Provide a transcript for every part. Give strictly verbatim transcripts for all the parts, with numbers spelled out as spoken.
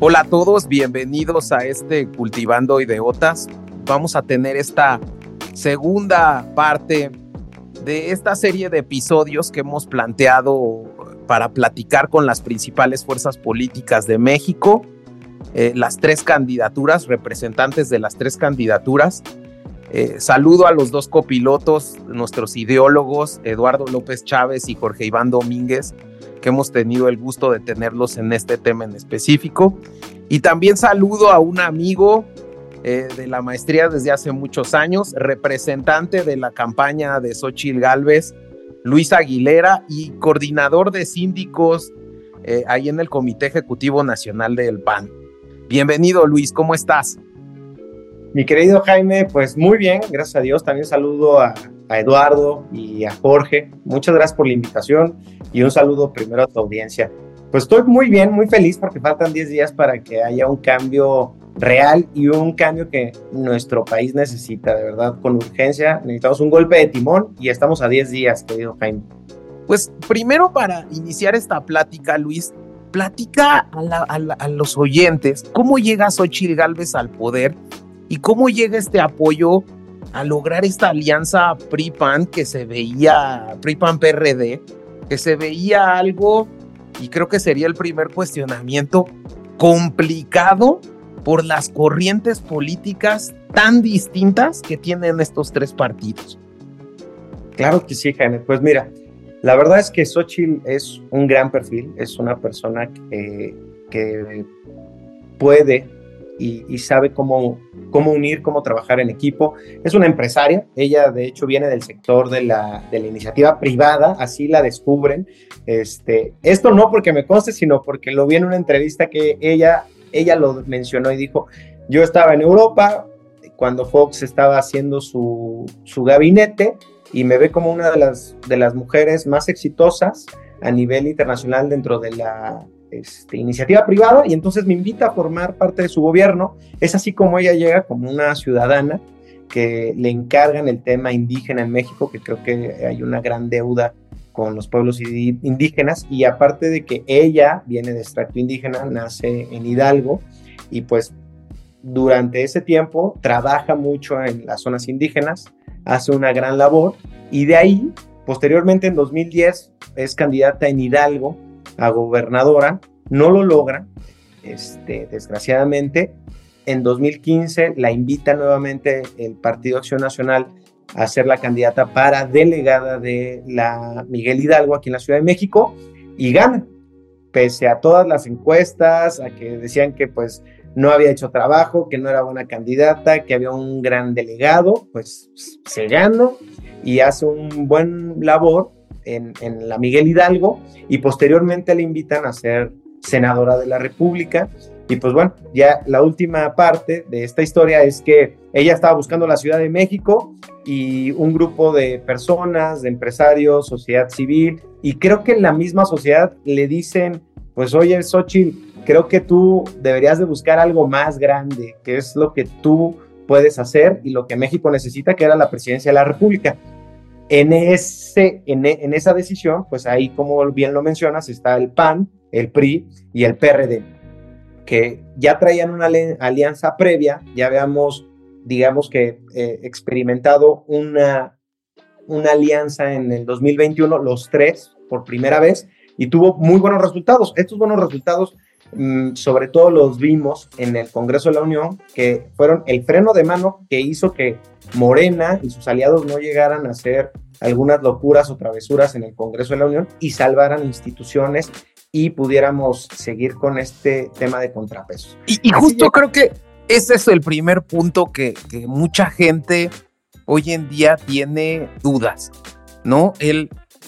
Hola a todos, bienvenidos a este Cultivando Ideotas. Vamos a tener esta segunda parte de esta serie de episodios que hemos planteado para platicar con las principales fuerzas políticas de México, eh, las tres candidaturas, representantes de las tres candidaturas. Eh, saludo a los dos copilotos, nuestros ideólogos, Eduardo López Chávez y Jorge Iván Domínguez, que hemos tenido el gusto de tenerlos en este tema en específico. Y también saludo a un amigo eh, de la maestría desde hace muchos años, representante de la campaña de Xóchitl Gálvez, Luis Aguilera, y coordinador de síndicos eh, ahí en el Comité Ejecutivo Nacional del P A N. Bienvenido, Luis, ¿cómo estás? Mi querido Jaime, pues muy bien, gracias a Dios. También saludo a, a Eduardo y a Jorge. Muchas gracias por la invitación y un saludo primero a tu audiencia. Pues estoy muy bien, muy feliz porque faltan diez días para que haya un cambio real y un cambio que nuestro país necesita, de verdad, con urgencia. Necesitamos un golpe de timón y estamos a diez días, querido Jaime. Pues primero, para iniciar esta plática, Luis, platica a, la, a, la, a los oyentes cómo llega Xóchitl Gálvez al poder y cómo llega este apoyo a lograr esta alianza P R I P A N que se veía, P R I P A N P R D, que se veía algo, y creo que sería el primer cuestionamiento, complicado por las corrientes políticas tan distintas que tienen estos tres partidos. Claro que sí, Jaime. Pues mira, la verdad es que Xóchitl es un gran perfil, es una persona que, que puede y, y sabe cómo, cómo unir, cómo trabajar en equipo. Es una empresaria, ella de hecho viene del sector de la, de la iniciativa privada, así la descubren. Este, esto no porque me conste, sino porque lo vi en una entrevista que ella, ella lo mencionó y dijo: yo estaba en Europa cuando Fox estaba haciendo su, su gabinete y me ve como una de las, de las mujeres más exitosas a nivel internacional dentro de la este, iniciativa privada, y entonces me invita a formar parte de su gobierno. Es así como ella llega como una ciudadana que le encargan el tema indígena en México, que creo que hay una gran deuda con los pueblos indígenas, y aparte de que ella viene de extracto indígena, nace en Hidalgo, y pues durante ese tiempo trabaja mucho en las zonas indígenas, hace una gran labor, y de ahí, posteriormente en dos mil diez, es candidata en Hidalgo a gobernadora, no lo logra, este, desgraciadamente. En dos mil quince la invita nuevamente el Partido Acción Nacional a ser la candidata para delegada de la Miguel Hidalgo aquí en la Ciudad de México, y gana, pese a todas las encuestas, a que decían que pues no había hecho trabajo, que no era buena candidata, que había un gran delegado. Pues se gana y hace un buen labor en, en la Miguel Hidalgo, y posteriormente le invitan a ser senadora de la República. Y pues bueno, ya la última parte de esta historia es que ella estaba buscando la Ciudad de México, y un grupo de personas, de empresarios, sociedad civil, y creo que en la misma sociedad le dicen: pues oye, Xóchitl, creo que tú deberías de buscar algo más grande, que es lo que tú puedes hacer y lo que México necesita, que era la presidencia de la República. En, ese, en, en esa decisión, pues ahí, como bien lo mencionas, está el P A N, el P R I y el P R D, que ya traían una alianza previa. Ya habíamos, digamos que, eh, experimentado una, una alianza en el dos mil veintiuno, los tres, por primera vez, y tuvo muy buenos resultados. Estos buenos resultados, mmm, sobre todo los vimos en el Congreso de la Unión, que fueron el freno de mano que hizo que Morena y sus aliados no llegaran a hacer algunas locuras o travesuras en el Congreso de la Unión y salvaran instituciones y pudiéramos seguir con este tema de contrapesos. Y, y justo creo que ese es el primer punto que, que mucha gente hoy en día tiene dudas, ¿no? El,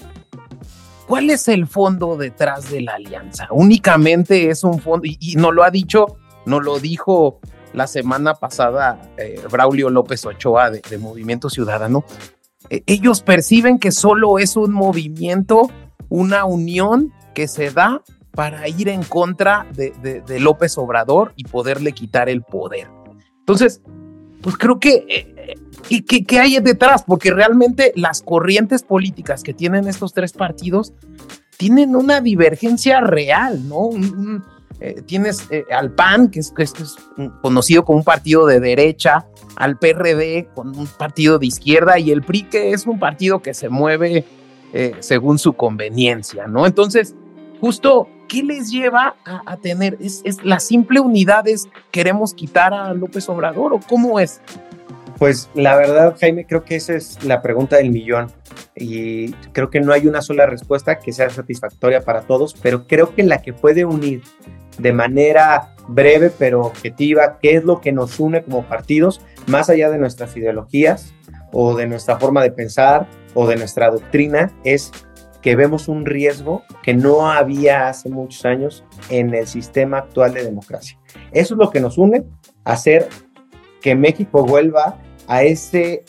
¿cuál es el fondo detrás de la alianza? Únicamente es un fondo, y, y nos lo ha dicho, nos lo dijo la semana pasada eh, Braulio López Ochoa de, de Movimiento Ciudadano. Eh, ellos perciben que solo es un movimiento, una unión que se da para ir en contra de, de, de López Obrador y poderle quitar el poder. Entonces, pues creo que, eh, que, que, que hay detrás, porque realmente las corrientes políticas que tienen estos tres partidos tienen una divergencia real, ¿no? Un, un, eh, tienes eh, al P A N, que es, que es conocido como un partido de derecha, al P R D, con un partido de izquierda, y el P R I, que es un partido que se mueve eh, según su conveniencia, ¿no? Entonces, justo, ¿qué les lleva a, a tener? ¿Es, es la simple unidad es queremos quitar a López Obrador o cómo es? Pues la verdad, Jaime, creo que esa es la pregunta del millón y creo que no hay una sola respuesta que sea satisfactoria para todos, pero creo que la que puede unir de manera breve pero objetiva qué es lo que nos une como partidos, más allá de nuestras ideologías o de nuestra forma de pensar o de nuestra doctrina, es que vemos un riesgo que no había hace muchos años en el sistema actual de democracia. Eso es lo que nos une, hacer que México vuelva a ese,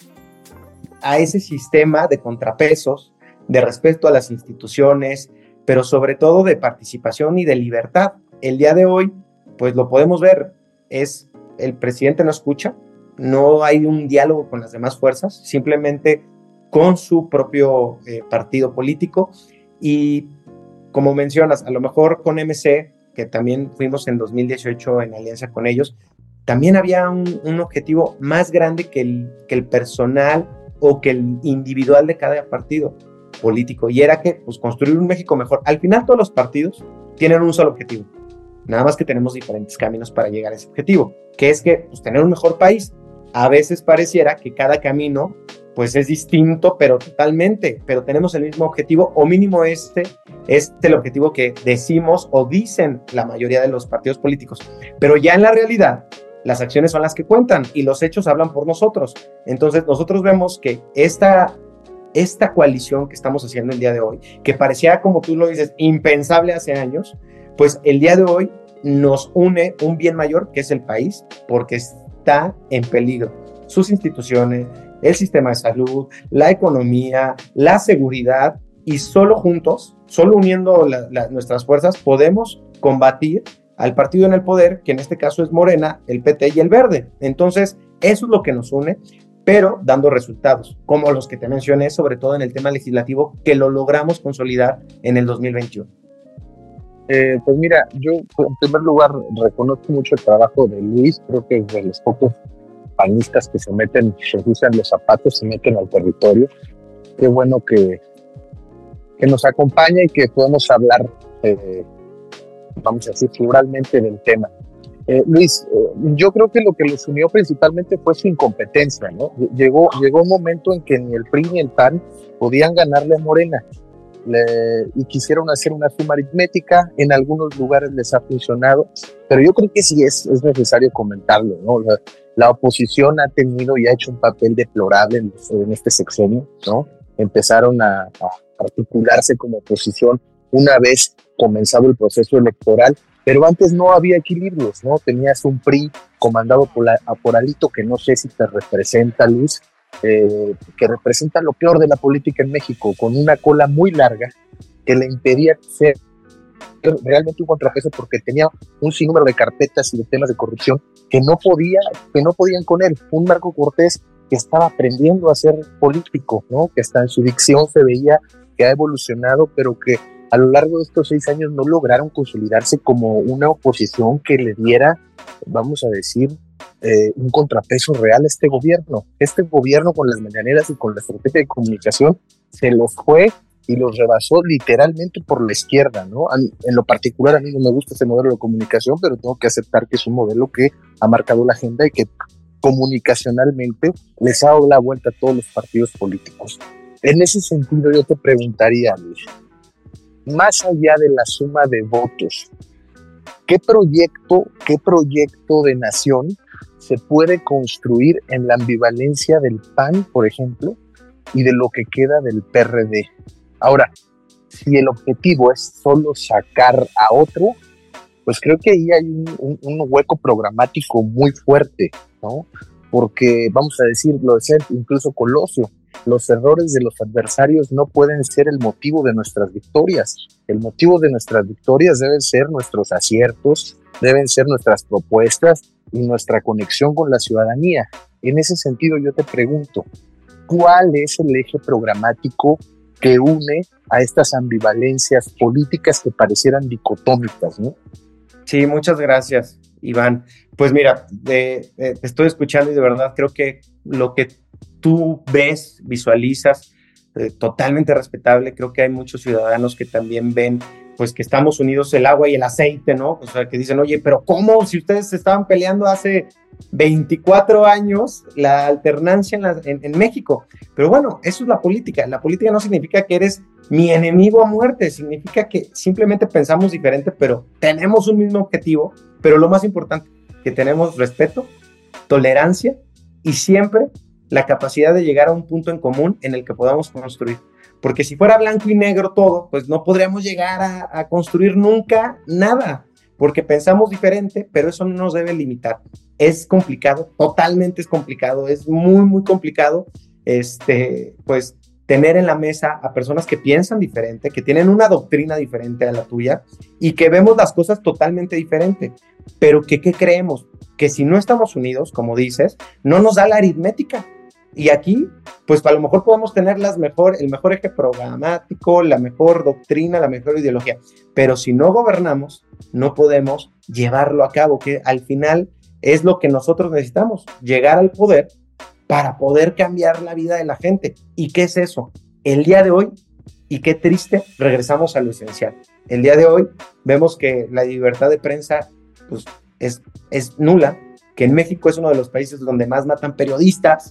a ese sistema de contrapesos, de respeto a las instituciones, pero sobre todo de participación y de libertad. El día de hoy, pues lo podemos ver, es el presidente no escucha, no hay un diálogo con las demás fuerzas, simplemente con su propio eh, partido político, y como mencionas, a lo mejor con M C, que también fuimos en dos mil dieciocho en alianza con ellos, también había un, un objetivo más grande que el, que el personal o que el individual de cada partido político, y era que pues, construir un México mejor. Al final todos los partidos tienen un solo objetivo, nada más que tenemos diferentes caminos para llegar a ese objetivo, que es que pues, tener un mejor país. A veces pareciera que cada camino pues es distinto, pero totalmente, pero tenemos el mismo objetivo, o mínimo este es el objetivo que decimos o dicen la mayoría de los partidos políticos, pero ya en la realidad las acciones son las que cuentan y los hechos hablan por nosotros. Entonces nosotros vemos que esta, esta coalición que estamos haciendo el día de hoy, que parecía, como tú lo dices, impensable hace años, pues el día de hoy nos une un bien mayor, que es el país, porque está en peligro sus instituciones, el sistema de salud, la economía, la seguridad, y solo juntos, solo uniendo la, la, nuestras fuerzas, podemos combatir al partido en el poder, que en este caso es Morena, el P T y el Verde. Entonces, eso es lo que nos une, pero dando resultados, como los que te mencioné, sobre todo en el tema legislativo, que lo logramos consolidar en el dos mil veintiuno. Eh, pues mira, yo en primer lugar reconozco mucho el trabajo de Luis, creo que es de los pocos panistas que se meten, se usan los zapatos, se meten al territorio. Qué bueno que, que nos acompaña y que podemos hablar, eh, vamos a decir, pluralmente del tema. Eh, Luis, eh, yo creo que lo que los unió principalmente fue su incompetencia, ¿no? Llegó, llegó un momento en que ni el P R I ni el P A N podían ganarle a Morena. Le, y quisieron hacer una suma aritmética, en algunos lugares les ha funcionado, pero yo creo que sí es, es necesario comentarlo, ¿no? La, la oposición ha tenido y ha hecho un papel deplorable en, en este sexenio, ¿no? Empezaron a, a articularse como oposición una vez comenzado el proceso electoral, pero antes no había equilibrios, ¿no? Tenías un P R I comandado por, la, por Alito, que no sé si te representa, Luis, Eh, que representa lo peor de la política en México, con una cola muy larga que le impedía ser realmente un contrapeso, porque tenía un sinnúmero de carpetas y de temas de corrupción que no podía, que no podían con él. Un Marco Cortés que estaba aprendiendo a ser político, ¿no? Que hasta en su dicción se veía que ha evolucionado, pero que a lo largo de estos seis años no lograron consolidarse como una oposición que le diera, vamos a decir, Eh, un contrapeso real a este gobierno. Este gobierno, con las mañaneras y con la estrategia de comunicación, se los fue y los rebasó literalmente por la izquierda, ¿no? En lo particular, a mí no me gusta ese modelo de comunicación, pero tengo que aceptar que es un modelo que ha marcado la agenda y que comunicacionalmente les ha dado la vuelta a todos los partidos políticos. En ese sentido, yo te preguntaría, Luis, más allá de la suma de votos, ¿qué proyecto, qué proyecto de nación se puede construir en la ambivalencia del P A N, por ejemplo, y de lo que queda del P R D? Ahora, si el objetivo es solo sacar a otro, pues creo que ahí hay un, un, un hueco programático muy fuerte, ¿no? Porque, vamos a decirlo, decía incluso Colosio, los errores de los adversarios no pueden ser el motivo de nuestras victorias. El motivo de nuestras victorias deben ser nuestros aciertos, deben ser nuestras propuestas y nuestra conexión con la ciudadanía. En ese sentido, yo te pregunto, ¿cuál es el eje programático que une a estas ambivalencias políticas que parecieran dicotómicas, ¿no? Sí, muchas gracias, Iván. Pues mira, de- de- te estoy escuchando y de verdad creo que lo que tú ves, visualizas, eh, totalmente respetable. Creo que hay muchos ciudadanos que también ven, pues que estamos unidos el agua y el aceite, ¿no? O sea, que dicen, oye, pero ¿cómo? Si ustedes se estaban peleando hace veinticuatro años la alternancia en, la- en- en México. Pero bueno, eso es la política. La política no significa que eres mi enemigo a muerte, significa que simplemente pensamos diferente, pero tenemos un mismo objetivo, pero lo más importante, que tenemos respeto, tolerancia y siempre la capacidad de llegar a un punto en común en el que podamos construir. Porque si fuera blanco y negro todo, pues no podríamos llegar a, a construir nunca nada, porque pensamos diferente, pero eso no nos debe limitar. Es complicado, totalmente es complicado, es muy, muy complicado, este, pues tener en la mesa a personas que piensan diferente, que tienen una doctrina diferente a la tuya y que vemos las cosas totalmente diferente, pero que, ¿qué creemos? Que si no estamos unidos, como dices, no nos da la aritmética. Y aquí, pues a lo mejor podemos tener las mejor, el mejor eje programático, la mejor doctrina, la mejor ideología, pero si no gobernamos, no podemos llevarlo a cabo, que al final es lo que nosotros necesitamos, llegar al poder para poder cambiar la vida de la gente. ¿Y qué es eso? El día de hoy, y qué triste, regresamos a lo esencial. El día de hoy vemos que la libertad de prensa pues, es, es nula, que en México es uno de los países donde más matan periodistas,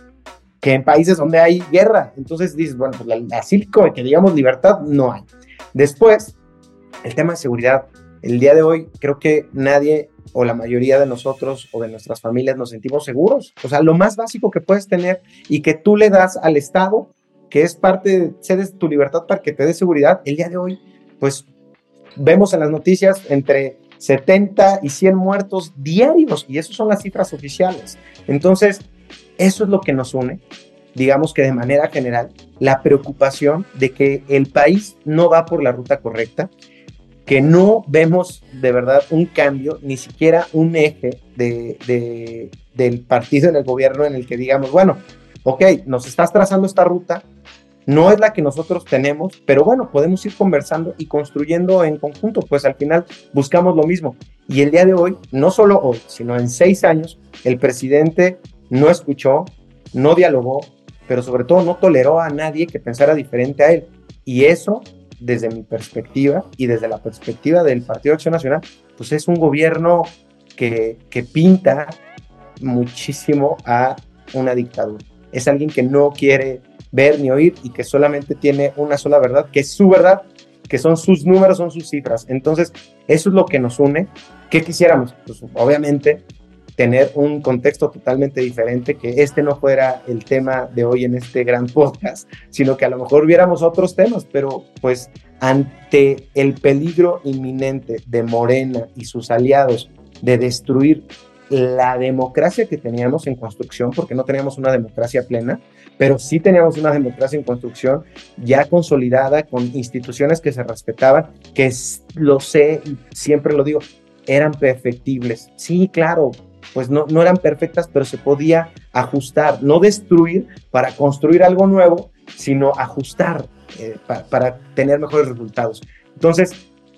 que en países donde hay guerra. Entonces dices, bueno, pues la, así como que digamos libertad no hay. Después, el tema de seguridad. El día de hoy creo que nadie o la mayoría de nosotros o de nuestras familias nos sentimos seguros. O sea, lo más básico que puedes tener y que tú le das al Estado, que es parte de cedes tu libertad para que te dé seguridad, el día de hoy, pues vemos en las noticias entre setenta y cien muertos diarios y esas son las cifras oficiales. Entonces, eso es lo que nos une, digamos que de manera general, la preocupación de que el país no va por la ruta correcta, que no vemos de verdad un cambio, ni siquiera un eje de, de, del partido en el gobierno en el que digamos, bueno, ok, nos estás trazando esta ruta, no es la que nosotros tenemos, pero bueno, podemos ir conversando y construyendo en conjunto, pues al final buscamos lo mismo. Y el día de hoy, no solo hoy, sino en seis años, el presidente no escuchó, no dialogó, pero sobre todo no toleró a nadie que pensara diferente a él. Y eso, desde mi perspectiva y desde la perspectiva del Partido Acción Nacional, pues es un gobierno que, que pinta muchísimo a una dictadura. Es alguien que no quiere ver ni oír y que solamente tiene una sola verdad, que es su verdad, que son sus números, son sus cifras. Entonces, eso es lo que nos une. ¿Qué quisiéramos? Pues obviamente tener un contexto totalmente diferente, que este no fuera el tema de hoy en este gran podcast, sino que a lo mejor viéramos otros temas, pero pues ante el peligro inminente de Morena y sus aliados de destruir la democracia que teníamos en construcción, porque no teníamos una democracia plena, pero sí teníamos una democracia en construcción ya consolidada, con instituciones que se respetaban, que lo sé y siempre lo digo, eran perfectibles. Sí, claro, pues no, no eran perfectas, pero se podía ajustar, no destruir para construir algo nuevo, sino ajustar eh, pa, para tener mejores resultados. Entonces,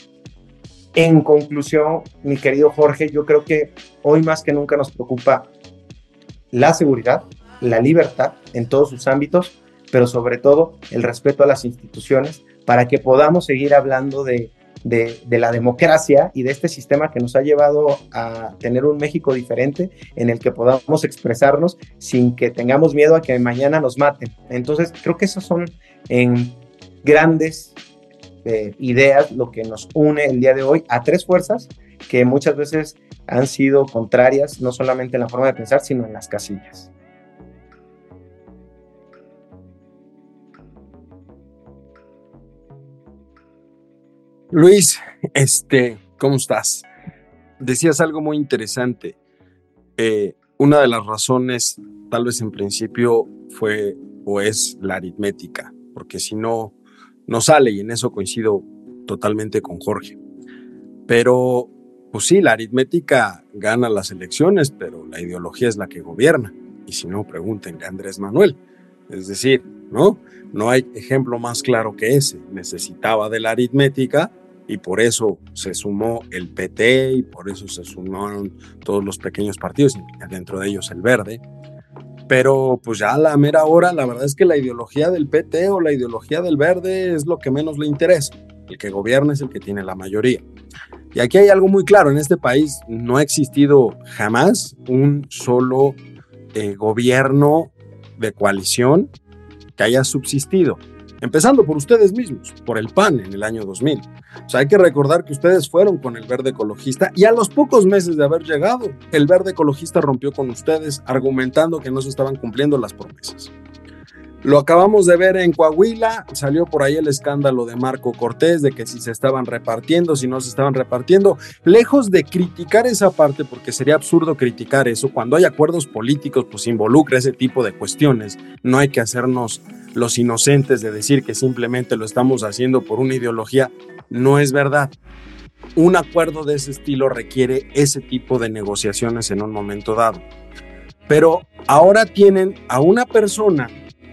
en conclusión, mi querido Jorge, yo creo que hoy más que nunca nos preocupa la seguridad, la libertad en todos sus ámbitos, pero sobre todo el respeto a las instituciones para que podamos seguir hablando de, de, de la democracia y de este sistema que nos ha llevado a tener un México diferente en el que podamos expresarnos sin que tengamos miedo a que mañana nos maten. Entonces, creo que esos son en grandes eh, ideas lo que nos une el día de hoy a tres fuerzas que muchas veces han sido contrarias, no solamente en la forma de pensar, sino en las casillas. Luis, este, ¿cómo estás? Decías algo muy interesante. Eh, una de las razones, tal vez en principio, fue o es la aritmética, porque si no, no sale, y en eso coincido totalmente con Jorge. Pero, pues sí, la aritmética gana las elecciones, pero la ideología es la que gobierna. Y si no, pregúntenle a Andrés Manuel. Es decir, ¿no? No hay ejemplo más claro que ese. Necesitaba de la aritmética y por eso se sumó el P T y por eso se sumaron todos los pequeños partidos, dentro de ellos el Verde. Pero pues ya a la mera hora, la verdad es que la ideología del P T o la ideología del Verde es lo que menos le interesa. El que gobierna es el que tiene la mayoría. Y aquí hay algo muy claro, en este país no ha existido jamás un solo eh, gobierno de coalición que haya subsistido, empezando por ustedes mismos, por el P A N en el año dos mil. O sea, hay que recordar que ustedes fueron con el Verde Ecologista y a los pocos meses de haber llegado, el Verde Ecologista rompió con ustedes argumentando que no se estaban cumpliendo las promesas. Lo acabamos de ver en Coahuila, salió por ahí el escándalo de Marco Cortés, de que si se estaban repartiendo, si no se estaban repartiendo. Lejos de criticar esa parte, porque sería absurdo criticar eso, cuando hay acuerdos políticos, pues involucra ese tipo de cuestiones. No hay que hacernos los inocentes de decir que simplemente lo estamos haciendo por una ideología. No es verdad. Un acuerdo de ese estilo requiere ese tipo de negociaciones en un momento dado. Pero ahora tienen a una persona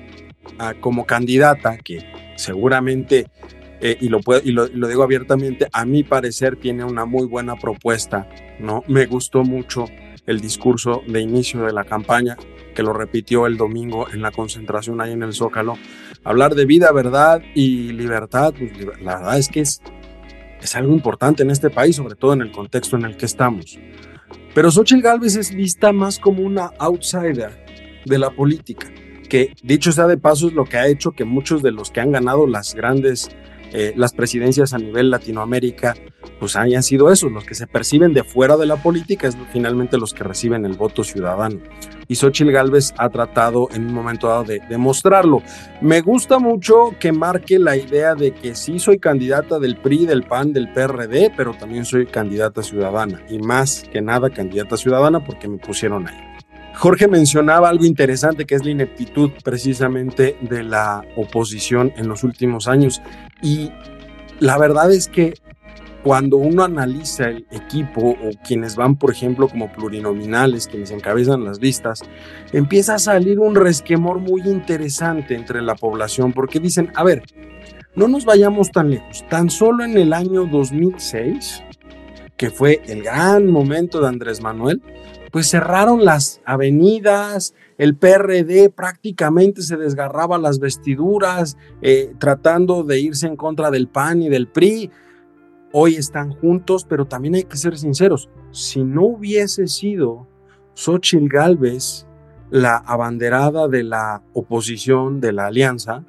como candidata que seguramente, eh, y, lo puedo, y, lo, y lo digo abiertamente, a mi parecer tiene una muy buena propuesta, ¿no? Me gustó mucho el discurso de inicio de la campaña, que lo repitió el domingo en la concentración ahí en el Zócalo. Hablar de vida, verdad y libertad, pues, la verdad es que es, es algo importante en este país, sobre todo en el contexto en el que estamos. Pero Xóchitl Gálvez es vista más como una outsider de la política, que dicho sea de paso es lo que ha hecho que muchos de los que han ganado las grandes, eh, las presidencias a nivel Latinoamérica, pues hayan sido esos, los que se perciben de fuera de la política, es finalmente los que reciben el voto ciudadano. Y Xóchitl Gálvez ha tratado en un momento dado de demostrarlo. Me gusta mucho que marque la idea de que sí soy candidata del P R I, del P A N, del P R D, pero también soy candidata ciudadana, y más que nada candidata ciudadana porque me pusieron ahí. Jorge mencionaba algo interesante, que es la ineptitud precisamente de la oposición en los últimos años, y la verdad es que cuando uno analiza el equipo o quienes van, por ejemplo, como plurinominales, quienes encabezan las listas, empieza a salir un resquemor muy interesante entre la población, porque dicen, a ver, no nos vayamos tan lejos, tan solo en el año dos mil seis, que fue el gran momento de Andrés Manuel, pues cerraron las avenidas, el P R D prácticamente se desgarraba las vestiduras, eh, tratando de irse en contra del P A N y del P R I. Hoy están juntos, pero también hay que ser sinceros, si no hubiese sido Xóchitl Gálvez la abanderada de la oposición, de la alianza,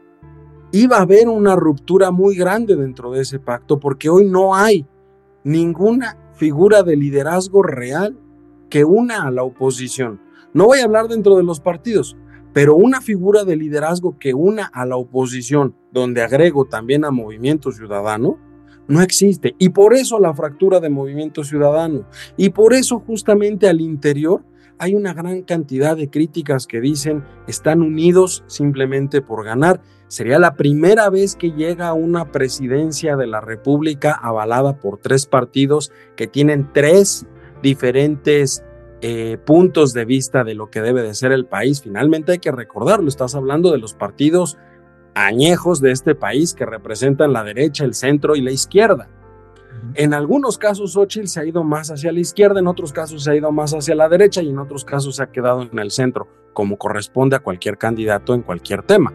iba a haber una ruptura muy grande dentro de ese pacto, porque hoy no hay ninguna figura de liderazgo real que una a la oposición. No voy a hablar dentro de los partidos, pero una figura de liderazgo que una a la oposición, donde agrego también a Movimiento Ciudadano, no existe. Y por eso la fractura de Movimiento Ciudadano. Y por eso justamente al interior hay una gran cantidad de críticas que dicen están unidos simplemente por ganar. Sería la primera vez que llega una presidencia de la República avalada por tres partidos que tienen tres diferentes eh, puntos de vista de lo que debe de ser el país. Finalmente hay que recordarlo, estás hablando de los partidos añejos de este país que representan la derecha, el centro y la izquierda. Uh-huh. En algunos casos Xóchitl se ha ido más hacia la izquierda, en otros casos se ha ido más hacia la derecha y en otros casos se ha quedado en el centro, como corresponde a cualquier candidato en cualquier tema.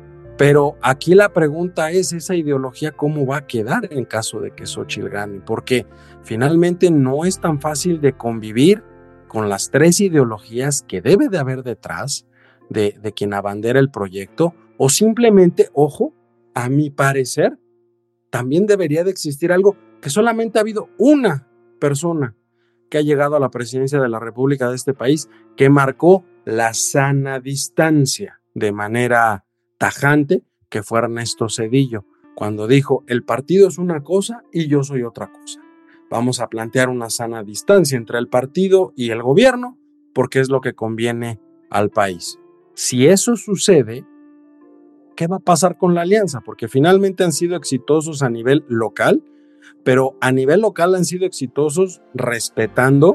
Pero aquí la pregunta es, ¿esa ideología cómo va a quedar en caso de que Xóchitl gane? Porque finalmente no es tan fácil de convivir con las tres ideologías que debe de haber detrás de, de quien abandera el proyecto, o simplemente, ojo, a mi parecer, también debería de existir algo que solamente ha habido una persona que ha llegado a la presidencia de la República de este país que marcó la sana distancia de manera tajante, que fue Ernesto Zedillo, cuando dijo, el partido es una cosa y yo soy otra cosa. Vamos a plantear una sana distancia entre el partido y el gobierno, porque es lo que conviene al país. Si eso sucede, ¿qué va a pasar con la alianza? Porque finalmente han sido exitosos a nivel local, pero a nivel local han sido exitosos respetando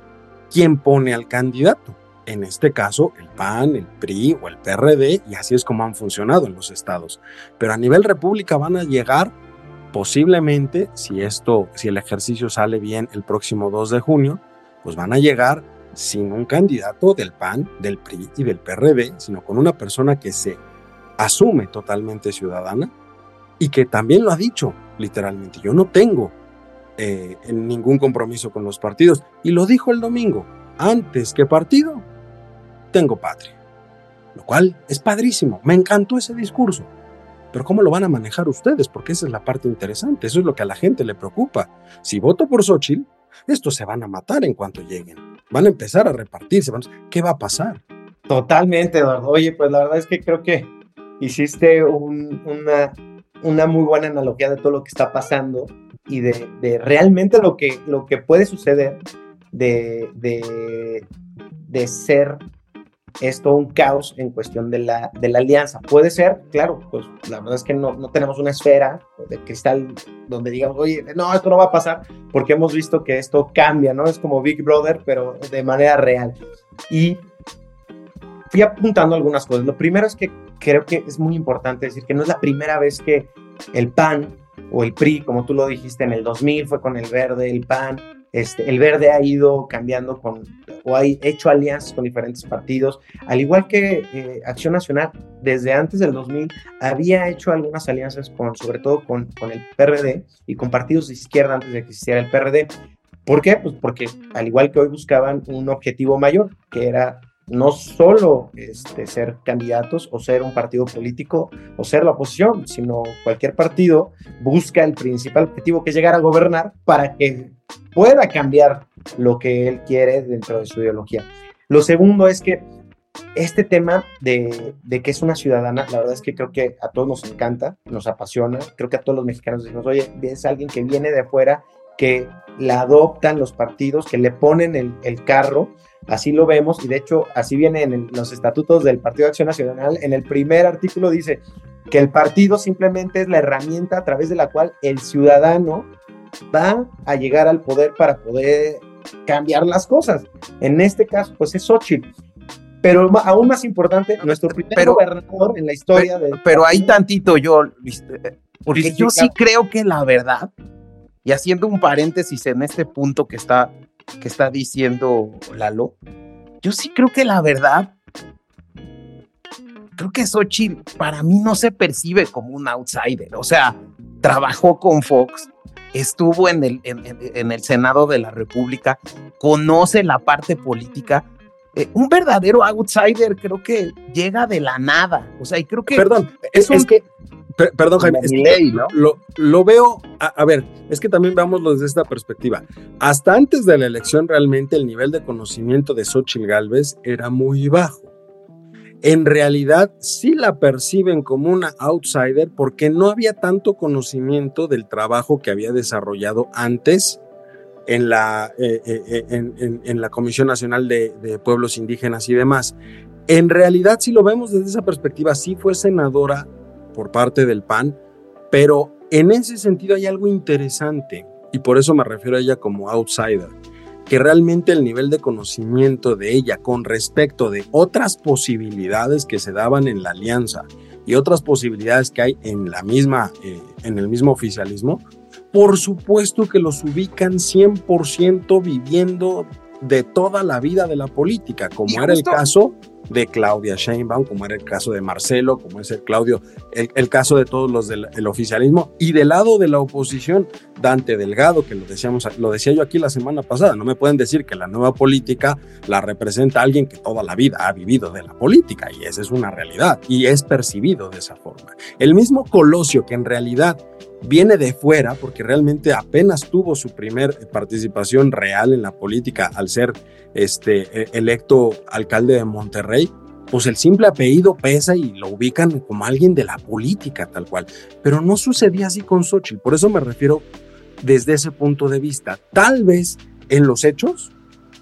quién pone al candidato. En este caso, el P A N, el P R I o el P R D, y así es como han funcionado en los estados. Pero a nivel república van a llegar posiblemente, si esto, si el ejercicio sale bien el próximo dos de junio, pues van a llegar sin un candidato del P A N, del P R I y del P R D, sino con una persona que se asume totalmente ciudadana y que también lo ha dicho literalmente. Yo no tengo eh, ningún compromiso con los partidos. Y lo dijo el domingo, antes que partido, tengo patria. Lo cual es padrísimo. Me encantó ese discurso. Pero ¿cómo lo van a manejar ustedes? Porque esa es la parte interesante. Eso es lo que a la gente le preocupa. Si voto por Xóchitl, estos se van a matar en cuanto lleguen. Van a empezar a repartirse. Van a... ¿Qué va a pasar? Totalmente, Eduardo. Oye, pues la verdad es que creo que hiciste un, una, una muy buena analogía de todo lo que está pasando y de, de realmente lo que, lo que puede suceder de, de, de ser esto un caos en cuestión de la, de la alianza. Puede ser, claro, pues la verdad es que no, no tenemos una esfera de cristal donde digamos, oye, no, esto no va a pasar, porque hemos visto que esto cambia, ¿no? Es como Big Brother, pero de manera real. Y fui apuntando algunas cosas. Lo primero es que creo que es muy importante decir que no es la primera vez que el P A N o el P R I, como tú lo dijiste, en el dos mil fue con el Verde, el P A N, este, el Verde ha ido cambiando con, o ha hecho alianzas con diferentes partidos, al igual que eh, Acción Nacional, desde antes del dos mil había hecho algunas alianzas con, sobre todo con, con el P R D y con partidos de izquierda antes de que existiera el P R D. ¿Por qué? Pues porque al igual que hoy buscaban un objetivo mayor, que era no solo este, ser candidatos o ser un partido político o ser la oposición, sino cualquier partido busca el principal objetivo, que es llegar a gobernar para que pueda cambiar lo que él quiere dentro de su ideología. Lo segundo es que este tema de, de que es una ciudadana, la verdad es que creo que a todos nos encanta, nos apasiona, creo que a todos los mexicanos decimos, oye, es alguien que viene de afuera, que la adoptan los partidos, que le ponen el, el carro. Así lo vemos, y de hecho así viene en el, los estatutos del Partido de Acción Nacional. En el primer artículo dice que el partido simplemente es la herramienta a través de la cual el ciudadano va a llegar al poder para poder cambiar las cosas. En este caso, pues es Xóchitl. Pero aún más importante, nuestro primer pero, gobernador en la historia pero, de... Pero ahí tantito yo, porque yo sí creo que la verdad, y haciendo un paréntesis en este punto que está... que está diciendo Lalo, yo sí creo que la verdad, creo que Xóchitl para mí no se percibe como un outsider. O sea, trabajó con Fox, estuvo en el, en, en el Senado de la República, conoce la parte política. Eh, un verdadero outsider creo que llega de la nada. O sea, y creo que... Perdón, es, es un... que... Per, perdón, Jaime, es ley, ¿no? lo, lo veo, a, a ver, es que también veámoslo desde esta perspectiva. Hasta antes de la elección, realmente el nivel de conocimiento de Xóchitl Gálvez era muy bajo. En realidad, sí la perciben como una outsider porque no había tanto conocimiento del trabajo que había desarrollado antes en la, eh, eh, en, en, en la Comisión Nacional de, de Pueblos Indígenas y demás. En realidad, si lo vemos desde esa perspectiva, sí fue senadora por parte del P A N, pero en ese sentido hay algo interesante, y por eso me refiero a ella como outsider, que realmente el nivel de conocimiento de ella con respecto de otras posibilidades que se daban en la alianza y otras posibilidades que hay en la misma, eh, en el mismo oficialismo, por supuesto que los ubican cien por ciento viviendo de toda la vida de la política, como era el caso de Claudia Sheinbaum, como era el caso de Marcelo, como es el Claudio, el, el caso de todos los del el oficialismo, y del lado de la oposición, Dante Delgado, que lo decíamos, lo decía yo aquí la semana pasada, no me pueden decir que la nueva política la representa alguien que toda la vida ha vivido de la política, y esa es una realidad, y es percibido de esa forma. El mismo Colosio, que en realidad viene de fuera, porque realmente apenas tuvo su primer participación real en la política al ser este, electo alcalde de Monterrey, pues el simple apellido pesa y lo ubican como alguien de la política tal cual, pero no sucedía así con Xóchitl. Por eso me refiero desde ese punto de vista. Tal vez en los hechos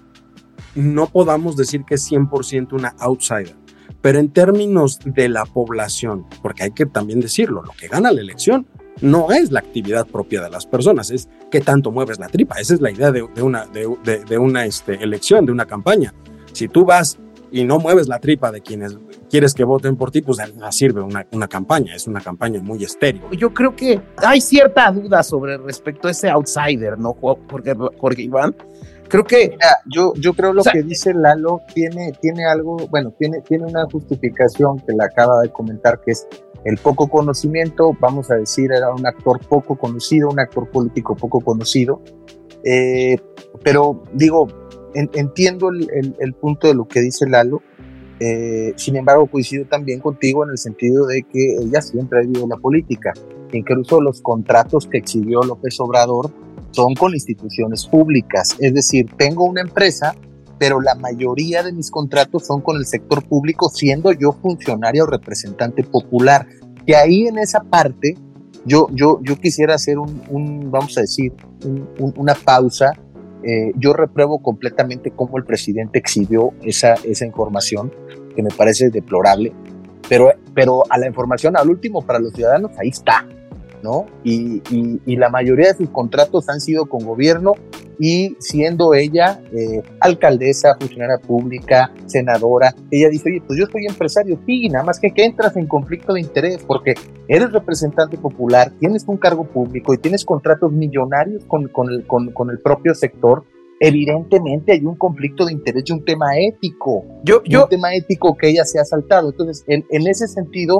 no podamos decir que es cien por ciento una outsider, pero en términos de la población, porque hay que también decirlo, lo que gana la elección no es la actividad propia de las personas, es qué tanto mueves la tripa. Esa es la idea de, de una, de, de, de una este, elección, de una campaña. Si tú vas y no mueves la tripa de quienes quieres que voten por ti, pues de nada sirve una, una campaña, es una campaña muy estéril. Yo creo que hay cierta duda sobre respecto a ese outsider, ¿no, Jorge, Jorge Iván? Creo que... Mira, yo, yo creo lo o sea, que dice Lalo tiene, tiene algo, bueno, tiene, tiene una justificación que la acaba de comentar, que es el poco conocimiento, vamos a decir, era un actor poco conocido, un actor político poco conocido, eh, pero digo, en, entiendo el, el, el punto de lo que dice Lalo, eh, sin embargo coincido también contigo en el sentido de que ella siempre ha vivido la política, incluso los contratos que exhibió López Obrador son con instituciones públicas, es decir, tengo una empresa, pero la mayoría de mis contratos son con el sector público, siendo yo funcionario o representante popular. Y ahí en esa parte, yo, yo, yo quisiera hacer un, un vamos a decir, un, un, una pausa. Eh, yo repruebo completamente cómo el presidente exhibió esa, esa información, que me parece deplorable, pero, pero a la información, al último, para los ciudadanos, ahí está, ¿no? Y, y, y la mayoría de sus contratos han sido con gobierno y siendo ella eh, alcaldesa, funcionaria pública, senadora, ella dice, oye, pues yo soy empresario, sí, nada más que, que entras en conflicto de interés porque eres representante popular, tienes un cargo público y tienes contratos millonarios con, con, el, con, con el propio sector. Evidentemente hay un conflicto de interés y un tema ético, yo, yo, un tema ético que ella se ha saltado. Entonces, en, en ese sentido,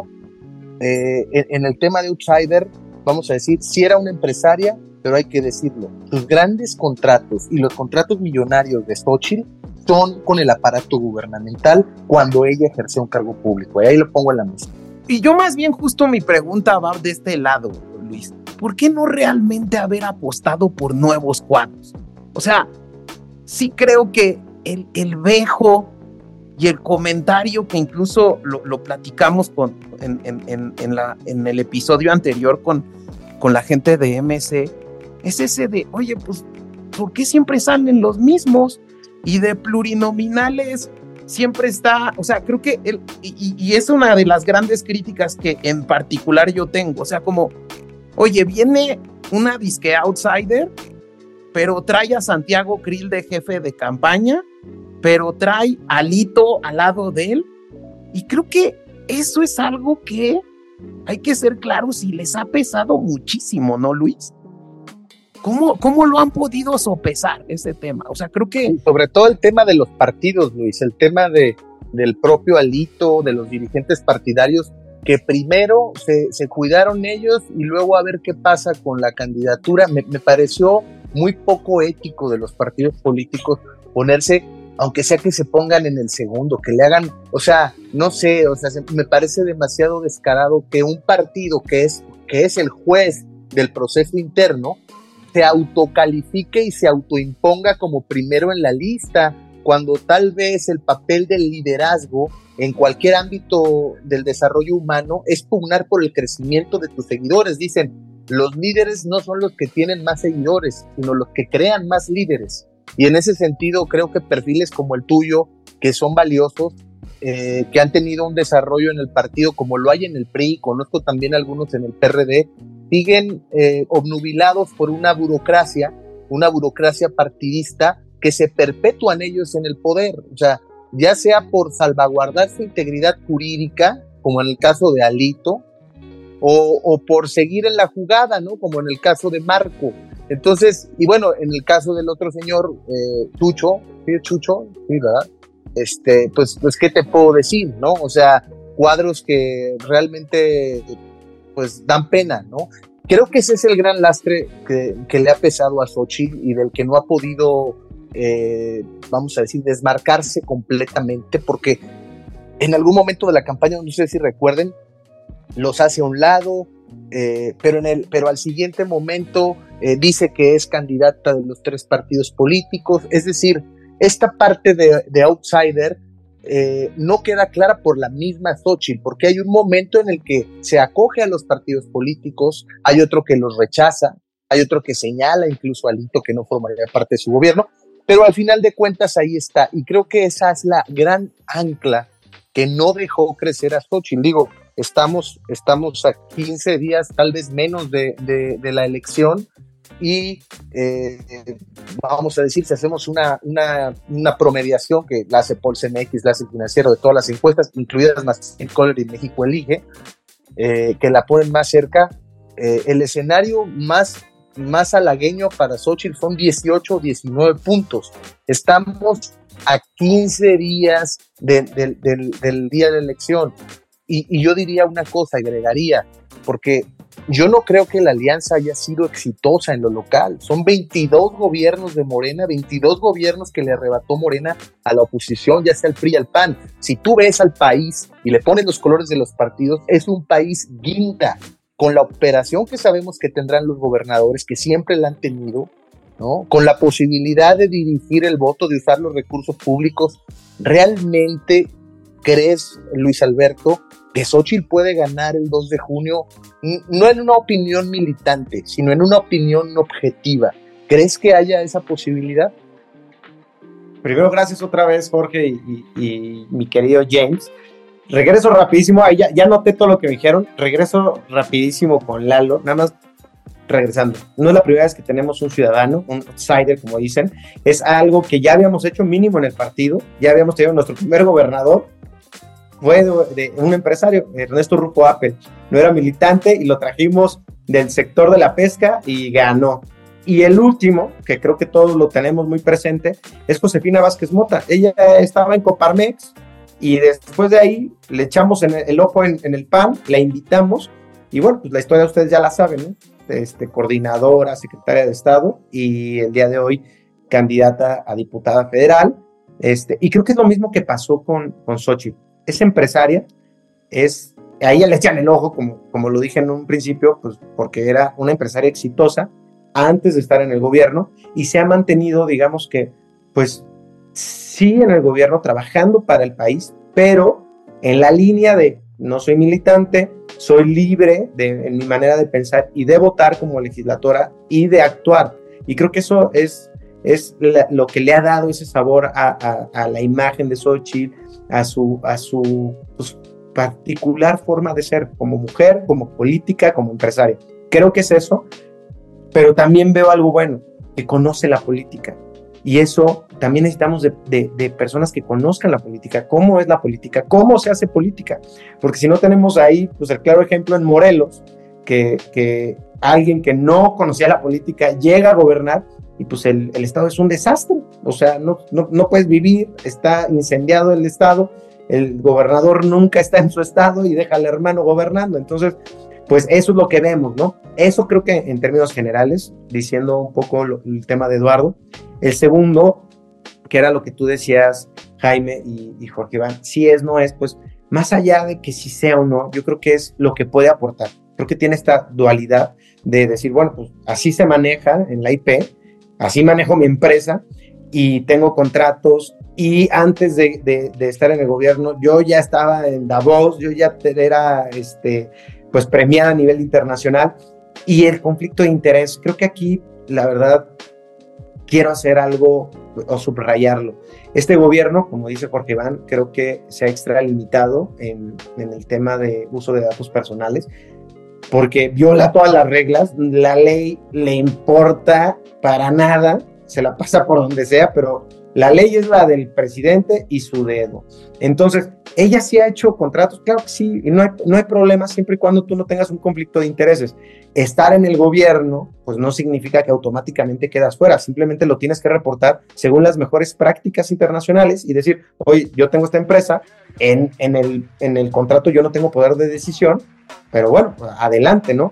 eh, en, en el tema de outsider, vamos a decir, si era una empresaria, pero hay que decirlo, sus grandes contratos y los contratos millonarios de Xóchitl son con el aparato gubernamental cuando ella ejerció un cargo público, y ahí lo pongo en la mesa. Y yo más bien justo mi pregunta va de este lado, Luis, ¿por qué no realmente haber apostado por nuevos cuadros? O sea, sí creo que el, el vejo y el comentario que incluso lo, lo platicamos con, en, en, en, en, la, en el episodio anterior con, con la gente de M C, es ese de, oye, pues, ¿por qué siempre salen los mismos? Y de plurinominales siempre está, o sea, creo que, el, y, y es una de las grandes críticas que en particular yo tengo, o sea, como, oye, viene una disque outsider, pero trae a Santiago Krill de jefe de campaña, pero trae a Alito al lado de él, y creo que eso es algo que hay que ser claros y les ha pesado muchísimo, ¿no, Luis? ¿Cómo, ¿Cómo lo han podido sopesar ese tema? O sea, creo que... Y sobre todo el tema de los partidos, Luis, el tema de, del propio Alito, de los dirigentes partidarios, que primero se, se cuidaron ellos y luego a ver qué pasa con la candidatura. Me, me pareció muy poco ético de los partidos políticos ponerse, aunque sea que se pongan en el segundo, que le hagan, o sea, no sé, o sea, se, me parece demasiado descarado que un partido que es, que es el juez del proceso interno se autocalifique y se autoimponga como primero en la lista, cuando tal vez el papel del liderazgo en cualquier ámbito del desarrollo humano es pugnar por el crecimiento de tus seguidores. Dicen, los líderes no son los que tienen más seguidores, sino los que crean más líderes. Y en ese sentido creo que perfiles como el tuyo, que son valiosos, eh, que han tenido un desarrollo en el partido como lo hay en el P R I, conozco también algunos en el P R D, siguen eh, obnubilados por una burocracia, una burocracia partidista que se perpetúan ellos en el poder, o sea, ya sea por salvaguardar su integridad jurídica, como en el caso de Alito, o, o por seguir en la jugada, ¿no? Como en el caso de Marco. Entonces, y bueno, en el caso del otro señor, eh, Chucho, ¿sí es Chucho? Sí, ¿verdad? Este, pues, pues, ¿qué te puedo decir, no? O sea, cuadros que realmente, pues, dan pena, ¿no? Creo que ese es el gran lastre que, que le ha pesado a Xóchitl y del que no ha podido, eh, vamos a decir, desmarcarse completamente, porque en algún momento de la campaña, no sé si recuerden, los hace a un lado, eh, pero, en el, pero al siguiente momento eh, dice que es candidata de los tres partidos políticos. Es decir, esta parte de, de outsider eh, no queda clara por la misma Xóchitl, porque hay un momento en el que se acoge a los partidos políticos, hay otro que los rechaza, hay otro que señala incluso a Alito que no formaría parte de su gobierno, pero al final de cuentas ahí está, y creo que esa es la gran ancla que no dejó crecer a Xóchitl. Digo, estamos, estamos a quince días, tal vez menos de, de, de la elección, y eh, vamos a decir, si hacemos una, una, una promediación que la hace Pulse M X, la hace el Financiero, de todas las encuestas, incluidas Massachusetts Color y México Elige, eh, que la ponen más cerca, eh, el escenario más, más halagueño para Xóchitl son dieciocho o diecinueve puntos. Estamos a quince días de, de, de, del día de la elección. Y, y yo diría una cosa, agregaría, porque yo no creo que la alianza haya sido exitosa en lo local. Son veintidós gobiernos de Morena, veintidós gobiernos que le arrebató Morena a la oposición, ya sea al P R I y al P A N. Si tú ves al país y le pones los colores de los partidos, es un país guinda, con la operación que sabemos que tendrán los gobernadores, que siempre la han tenido, ¿no? Con la posibilidad de dirigir el voto, de usar los recursos públicos. ¿Realmente crees, Luis Alberto, que Xóchitl puede ganar el dos de junio, no en una opinión militante, sino en una opinión objetiva? ¿Crees que haya esa posibilidad? Primero, gracias otra vez, Jorge y, y, y mi querido James. Regreso rapidísimo, ahí ya, ya noté todo lo que me dijeron, regreso rapidísimo con Lalo, nada más regresando. No es la primera vez que tenemos un ciudadano, un outsider, como dicen, es algo que ya habíamos hecho mínimo en el partido, ya habíamos tenido nuestro primer gobernador, fue de, de un empresario, Ernesto Rufo Apel, no era militante y lo trajimos del sector de la pesca y ganó. Y el último, que creo que todos lo tenemos muy presente, es Josefina Vázquez Mota. Ella estaba en Coparmex y después de ahí le echamos en el, el ojo en, en el P A N, la invitamos y bueno, pues la historia ustedes ya la saben, ¿no? Este, coordinadora, secretaria de Estado y el día de hoy candidata a diputada federal. Este, y creo que es lo mismo que pasó con, con Xóchitl. Es empresaria, es, a ella le echan el ojo, como, como lo dije en un principio, pues porque era una empresaria exitosa antes de estar en el gobierno y se ha mantenido, digamos que, pues sí en el gobierno trabajando para el país, pero en la línea de no soy militante, soy libre de, en mi manera de pensar y de votar como legisladora y de actuar. Y creo que eso es, es la, lo que le ha dado ese sabor a, a, a la imagen de Xóchitl, a su, a su pues, particular forma de ser como mujer, como política, como empresaria. Creo que es eso, pero también veo algo bueno, que conoce la política. Y eso también necesitamos de, de, de personas que conozcan la política, cómo es la política, cómo se hace política. Porque si no tenemos ahí, pues el claro ejemplo en Morelos, que, que alguien que no conocía la política llega a gobernar y pues el, el estado es un desastre. O sea, no, no, no puedes vivir, está incendiado el estado, el gobernador nunca está en su estado y deja al hermano gobernando. Entonces, pues eso es lo que vemos, ¿no? Eso creo que en términos generales, diciendo un poco lo, el tema de Eduardo. El segundo, que era lo que tú decías, Jaime y, y Jorge Iván, si es, no es, pues más allá de que si sea o no, yo creo que es lo que puede aportar. Creo que tiene esta dualidad de decir, bueno, pues así se maneja en la I P, así manejo mi empresa y tengo contratos y antes de, de, de estar en el gobierno, yo ya estaba en Davos, yo ya era este, pues premiada a nivel internacional y el conflicto de interés, creo que aquí la verdad quiero hacer algo o subrayarlo. Este gobierno, como dice Jorge Iván, creo que se ha extralimitado en, en el tema de uso de datos personales porque viola todas las reglas, la ley le importa para nada, se la pasa por donde sea, pero la ley es la del presidente y su dedo. Entonces, ella sí ha hecho contratos, claro que sí, y no hay, no hay problema siempre y cuando tú no tengas un conflicto de intereses. Estar en el gobierno, pues no significa que automáticamente quedas fuera, simplemente lo tienes que reportar según las mejores prácticas internacionales y decir, oye, yo tengo esta empresa, en, en, el, en el contrato yo no tengo poder de decisión, pero bueno, adelante, ¿no?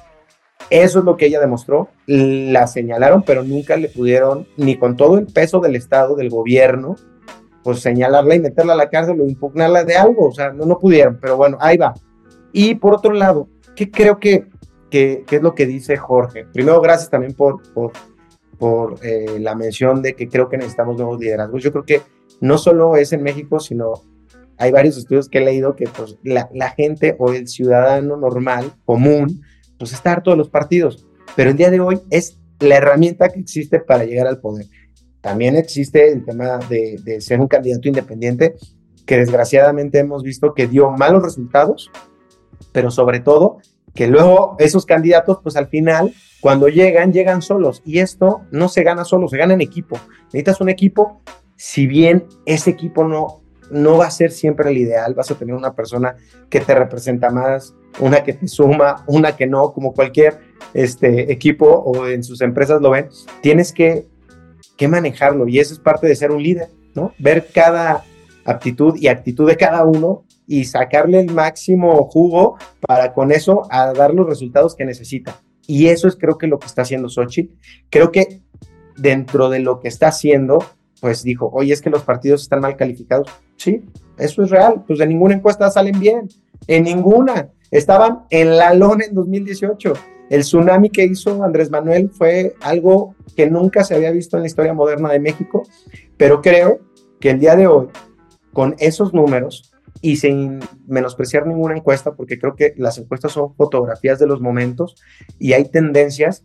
Eso es lo que ella demostró, la señalaron, pero nunca le pudieron, ni con todo el peso del Estado, del gobierno, pues señalarla y meterla a la cárcel o impugnarla de algo, o sea, no, no pudieron, pero bueno, ahí va. Y por otro lado, ¿qué creo que, que, que es lo que dice Jorge? Primero, gracias también por, por, por eh, la mención de que creo que necesitamos nuevos liderazgos. Yo creo que no solo es en México, sino hay varios estudios que he leído que pues, la, la gente o el ciudadano normal, común, pues está harto de los partidos, pero el día de hoy es la herramienta que existe para llegar al poder. También existe el tema de, de ser un candidato independiente, que desgraciadamente hemos visto que dio malos resultados, pero sobre todo que luego esos candidatos, pues al final, cuando llegan, llegan solos. Y esto no se gana solo, se gana en equipo. Necesitas un equipo, si bien ese equipo no, no va a ser siempre el ideal, vas a tener una persona que te representa más, una que te suma, una que no, como cualquier este, equipo o en sus empresas lo ven, tienes que, que manejarlo. Y eso es parte de ser un líder, ¿no? Ver cada aptitud y actitud de cada uno y sacarle el máximo jugo para con eso a dar los resultados que necesita. Y eso es creo que lo que está haciendo Xóchitl. Creo que dentro de lo que está haciendo, pues dijo, oye, es que los partidos están mal calificados. Sí, eso es real. Pues de ninguna encuesta salen bien. En ninguna. Estaban en la lona en dos mil dieciocho. El tsunami que hizo Andrés Manuel fue algo que nunca se había visto en la historia moderna de México. Pero creo que el día de hoy, con esos números, y sin menospreciar ninguna encuesta, porque creo que las encuestas son fotografías de los momentos y hay tendencias,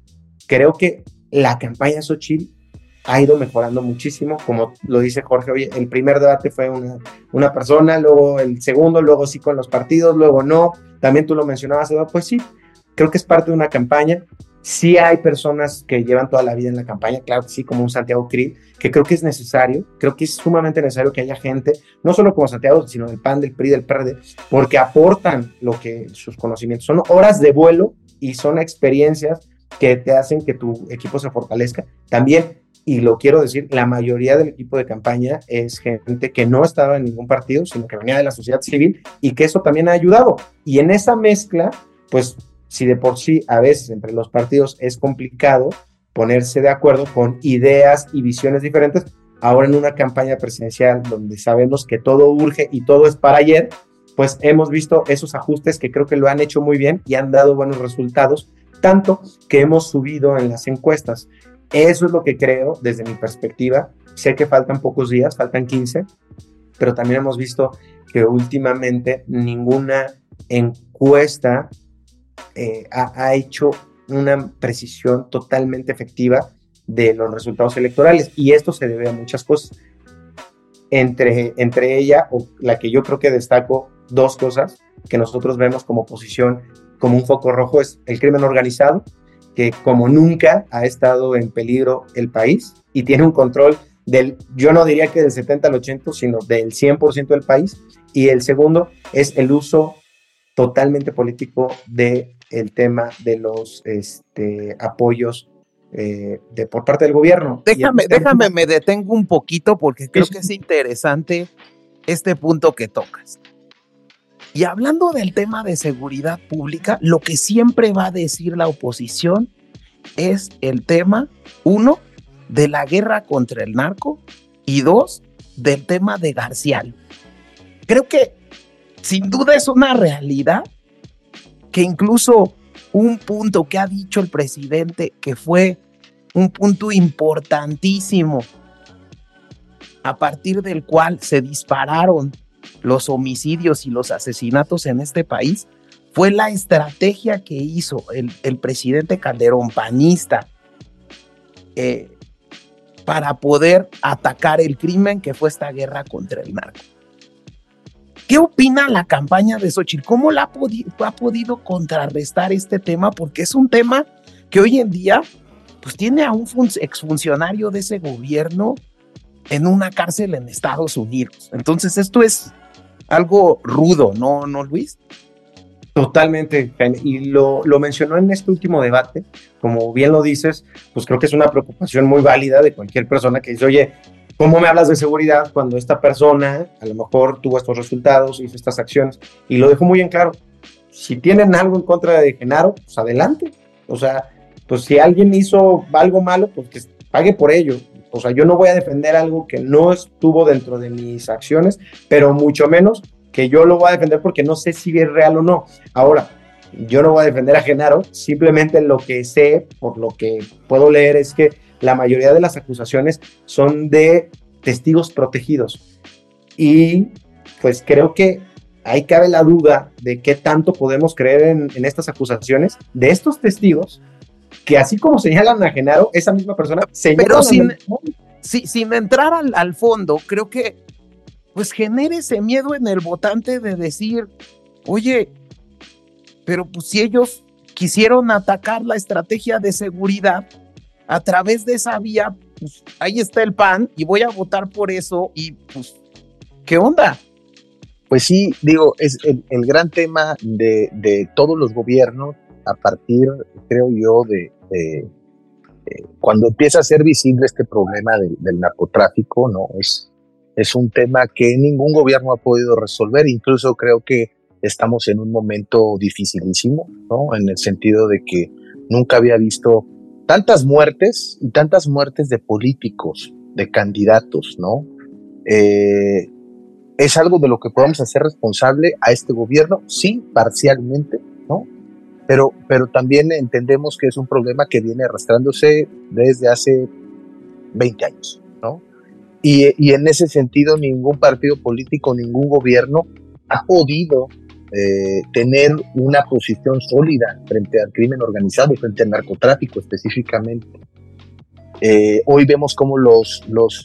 creo que la campaña de Xóchitl ha ido mejorando muchísimo, como lo dice Jorge, oye, el primer debate fue una, una persona, luego el segundo, luego sí con los partidos, luego no, también tú lo mencionabas, Eduardo, pues sí, creo que es parte de una campaña. Sí hay personas que llevan toda la vida en la campaña, claro que sí, como un Santiago Krill, que creo que es necesario, creo que es sumamente necesario que haya gente, no solo como Santiago, sino del P A N, del P R I, del P R D, porque aportan lo que sus conocimientos, son horas de vuelo y son experiencias que te hacen que tu equipo se fortalezca. También, y lo quiero decir, la mayoría del equipo de campaña es gente que no estaba en ningún partido, sino que venía de la sociedad civil y que eso también ha ayudado. Y en esa mezcla, pues, si de por sí a veces entre los partidos es complicado ponerse de acuerdo con ideas y visiones diferentes, ahora en una campaña presidencial donde sabemos que todo urge y todo es para ayer, pues hemos visto esos ajustes que creo que lo han hecho muy bien y han dado buenos resultados, tanto que hemos subido en las encuestas. Eso es lo que creo desde mi perspectiva. Sé que faltan pocos días, faltan quince, pero también hemos visto que últimamente ninguna encuesta Eh, ha, ha hecho una precisión totalmente efectiva de los resultados electorales, y esto se debe a muchas cosas, entre, entre ella, o la que yo creo que destaco, dos cosas que nosotros vemos como oposición, como un foco rojo, es el crimen organizado, que como nunca ha estado en peligro el país, y tiene un control del, yo no diría que del setenta al ochenta, sino del cien por ciento del país, y el segundo es el uso totalmente político de el tema de los este, apoyos eh, de, por parte del gobierno. Déjame, déjame, me detengo un poquito porque creo que es interesante este punto que tocas. Y hablando del tema de seguridad pública, lo que siempre va a decir la oposición es el tema, uno, de la guerra contra el narco y dos, del tema de Garcial. Creo que sin duda es una realidad que incluso un punto que ha dicho el presidente, que fue un punto importantísimo, a partir del cual se dispararon los homicidios y los asesinatos en este país, fue la estrategia que hizo el, el presidente Calderón, panista, eh, para poder atacar el crimen, que fue esta guerra contra el narco. ¿Qué opina la campaña de Xóchitl? ¿Cómo la ha, podi- ha podido contrarrestar este tema? Porque es un tema que hoy en día pues, tiene a un fun- exfuncionario de ese gobierno en una cárcel en Estados Unidos. Entonces esto es algo rudo, ¿no, no Luis? Totalmente, Jaime, y lo, lo mencionó en este último debate, como bien lo dices, pues creo que es una preocupación muy válida de cualquier persona que dice, oye, ¿cómo me hablas de seguridad cuando esta persona a lo mejor tuvo estos resultados, hizo estas acciones? Y lo dejó muy en claro. Si tienen algo en contra de Genaro, pues adelante. O sea, pues si alguien hizo algo malo, pues que pague por ello. O sea, yo no voy a defender algo que no estuvo dentro de mis acciones, pero mucho menos que yo lo voy a defender porque no sé si es real o no. Ahora, yo no voy a defender a Genaro, simplemente lo que sé, por lo que puedo leer, es que la mayoría de las acusaciones son de testigos protegidos. Y pues creo que ahí cabe la duda de qué tanto podemos creer en, en estas acusaciones de estos testigos, que así como señalan a Genaro, esa misma persona señala. Pero sin, si, sin entrar al, al fondo, creo que pues genera ese miedo en el votante de decir, oye, pero pues si ellos quisieron atacar la estrategia de seguridad a través de esa vía, pues ahí está el P A N y voy a votar por eso y pues, ¿qué onda? Pues sí, digo, es el, el gran tema de, de todos los gobiernos a partir, creo yo, de, de, de cuando empieza a ser visible este problema del, del narcotráfico, ¿no? Es, es un tema que ningún gobierno ha podido resolver, incluso creo que estamos en un momento dificilísimo, ¿no? En el sentido de que nunca había visto tantas muertes y tantas muertes de políticos, de candidatos, ¿no? Eh, ¿Es algo de lo que podemos hacer responsable a este gobierno? Sí, parcialmente, ¿no? Pero, pero también entendemos que es un problema que viene arrastrándose desde hace veinte años, ¿no? Y, y en ese sentido ningún partido político, ningún gobierno ha podido eh, tener una posición sólida frente al crimen organizado, frente al narcotráfico específicamente. Eh, hoy vemos cómo los, los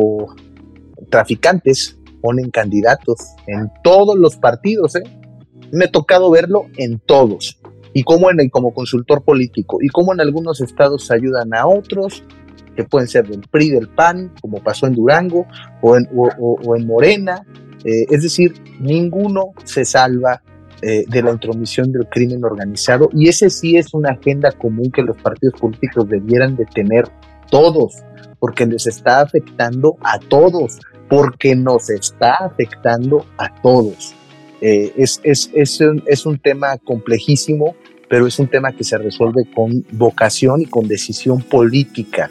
narcotraficantes ponen candidatos en todos los partidos, ¿eh? Me ha tocado verlo en todos, y cómo en el, como consultor político, y cómo en algunos estados ayudan a otros, que pueden ser del P R I, del P A N, como pasó en Durango, o en, o, o, o en Morena, eh, es decir, ninguno se salva eh, de la intromisión del crimen organizado, y ese sí es una agenda común que los partidos políticos debieran de tener todos, porque les está afectando a todos, porque nos está afectando a todos. Eh, es, es, es, un, es un tema complejísimo, pero es un tema que se resuelve con vocación y con decisión política.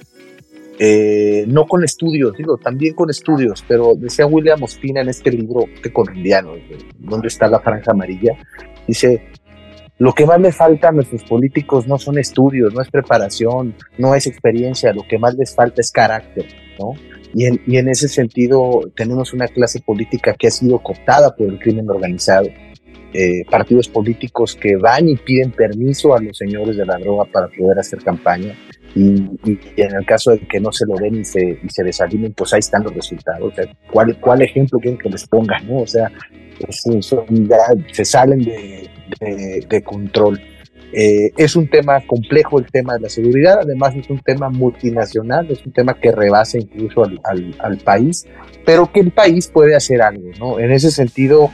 Eh, no con estudios, digo, también con estudios, pero decía William Ospina en este libro de colombiano, ¿Dónde está la franja amarilla? Dice, lo que más le falta a nuestros políticos no son estudios, no es preparación, no es experiencia, lo que más les falta es carácter, ¿no? Y en, y en ese sentido tenemos una clase política que ha sido cooptada por el crimen organizado, eh, partidos políticos que van y piden permiso a los señores de la droga para poder hacer campaña, y, y en el caso de que no se lo den y se, y se desanimen, pues ahí están los resultados. O sea, ¿cuál, cuál ejemplo quieren que les ponga, ¿no? O sea, es, son, ya se salen de, de, de control. Eh, es un tema complejo el tema de la seguridad, además es un tema multinacional, es un tema que rebasa incluso al, al, al país, pero que el país puede hacer algo, ¿no? En ese sentido,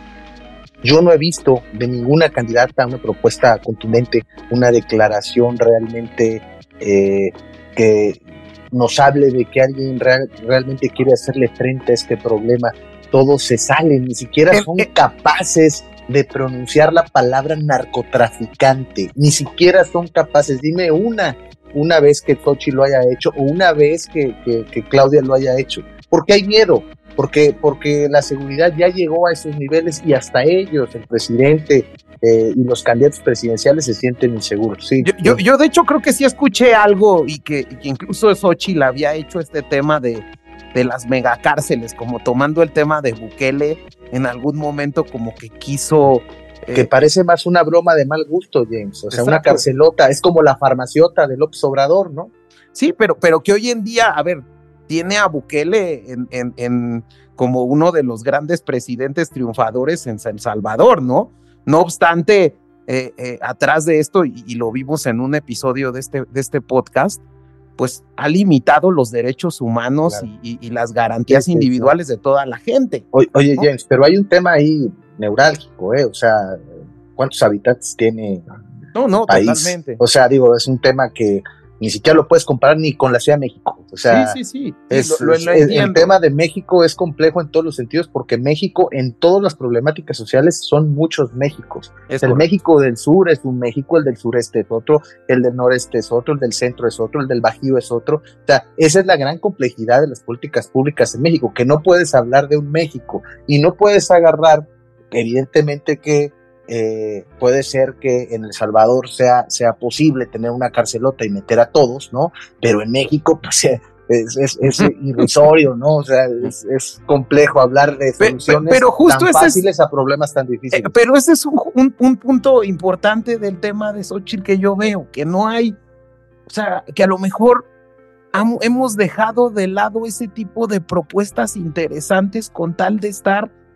yo no he visto de ninguna candidata una propuesta contundente, una declaración realmente eh, que nos hable de que alguien real, realmente quiere hacerle frente a este problema. Todos se salen, ni siquiera son capaces de pronunciar la palabra narcotraficante, ni siquiera son capaces. Dime una, una vez que Xochitl lo haya hecho, o una vez que, que, que Claudia lo haya hecho, porque hay miedo, porque, porque la seguridad ya llegó a esos niveles y hasta ellos, el presidente eh, y los candidatos presidenciales se sienten inseguros. Sí, yo, yo, yo de hecho creo que sí escuché algo y que, que incluso Xochitl había hecho este tema de de las megacárceles, como tomando el tema de Bukele, en algún momento como que quiso... Eh, que parece más una broma de mal gusto, James, o sea, exacto. Una carcelota, es como la farmaciota de López Obrador, ¿no? Sí, pero, pero que hoy en día, a ver, tiene a Bukele en, en, en como uno de los grandes presidentes triunfadores en San Salvador, ¿no? No obstante, eh, eh, atrás de esto, y, y lo vimos en un episodio de este, de este podcast, pues ha limitado los derechos humanos, claro. y, y, y las garantías sí, sí, individuales sí. de toda la gente. Oye, oye ¿no? James, pero hay un tema ahí neurálgico, ¿eh? O sea, ¿cuántos habitantes tiene no, no, el país? Totalmente. O sea, digo, es un tema que ni siquiera lo puedes comparar ni con la Ciudad de México. O sea, sí, sí, sí. Es, sí lo, lo, lo es, el tema de México es complejo en todos los sentidos, porque México, en todas las problemáticas sociales, son muchos Méxicos. Es el correcto. México del sur es un México, el del sureste es otro, el del noreste es otro, el del centro es otro, el del Bajío es otro. O sea, esa es la gran complejidad de las políticas públicas en México, que no puedes hablar de un México y no puedes agarrar, evidentemente que Eh, puede ser que en El Salvador sea, sea posible tener una carcelota y meter a todos, ¿no? Pero en México, pues, es, es, es irrisorio, ¿no? O sea, es, es complejo hablar de soluciones pero, pero justo tan fáciles es, a problemas tan difíciles. Eh, pero ese es un, un, un punto importante del tema de Xochitl que yo veo, que no hay, o sea, que a lo mejor ham, hemos dejado de lado ese tipo de propuestas interesantes con tal de estar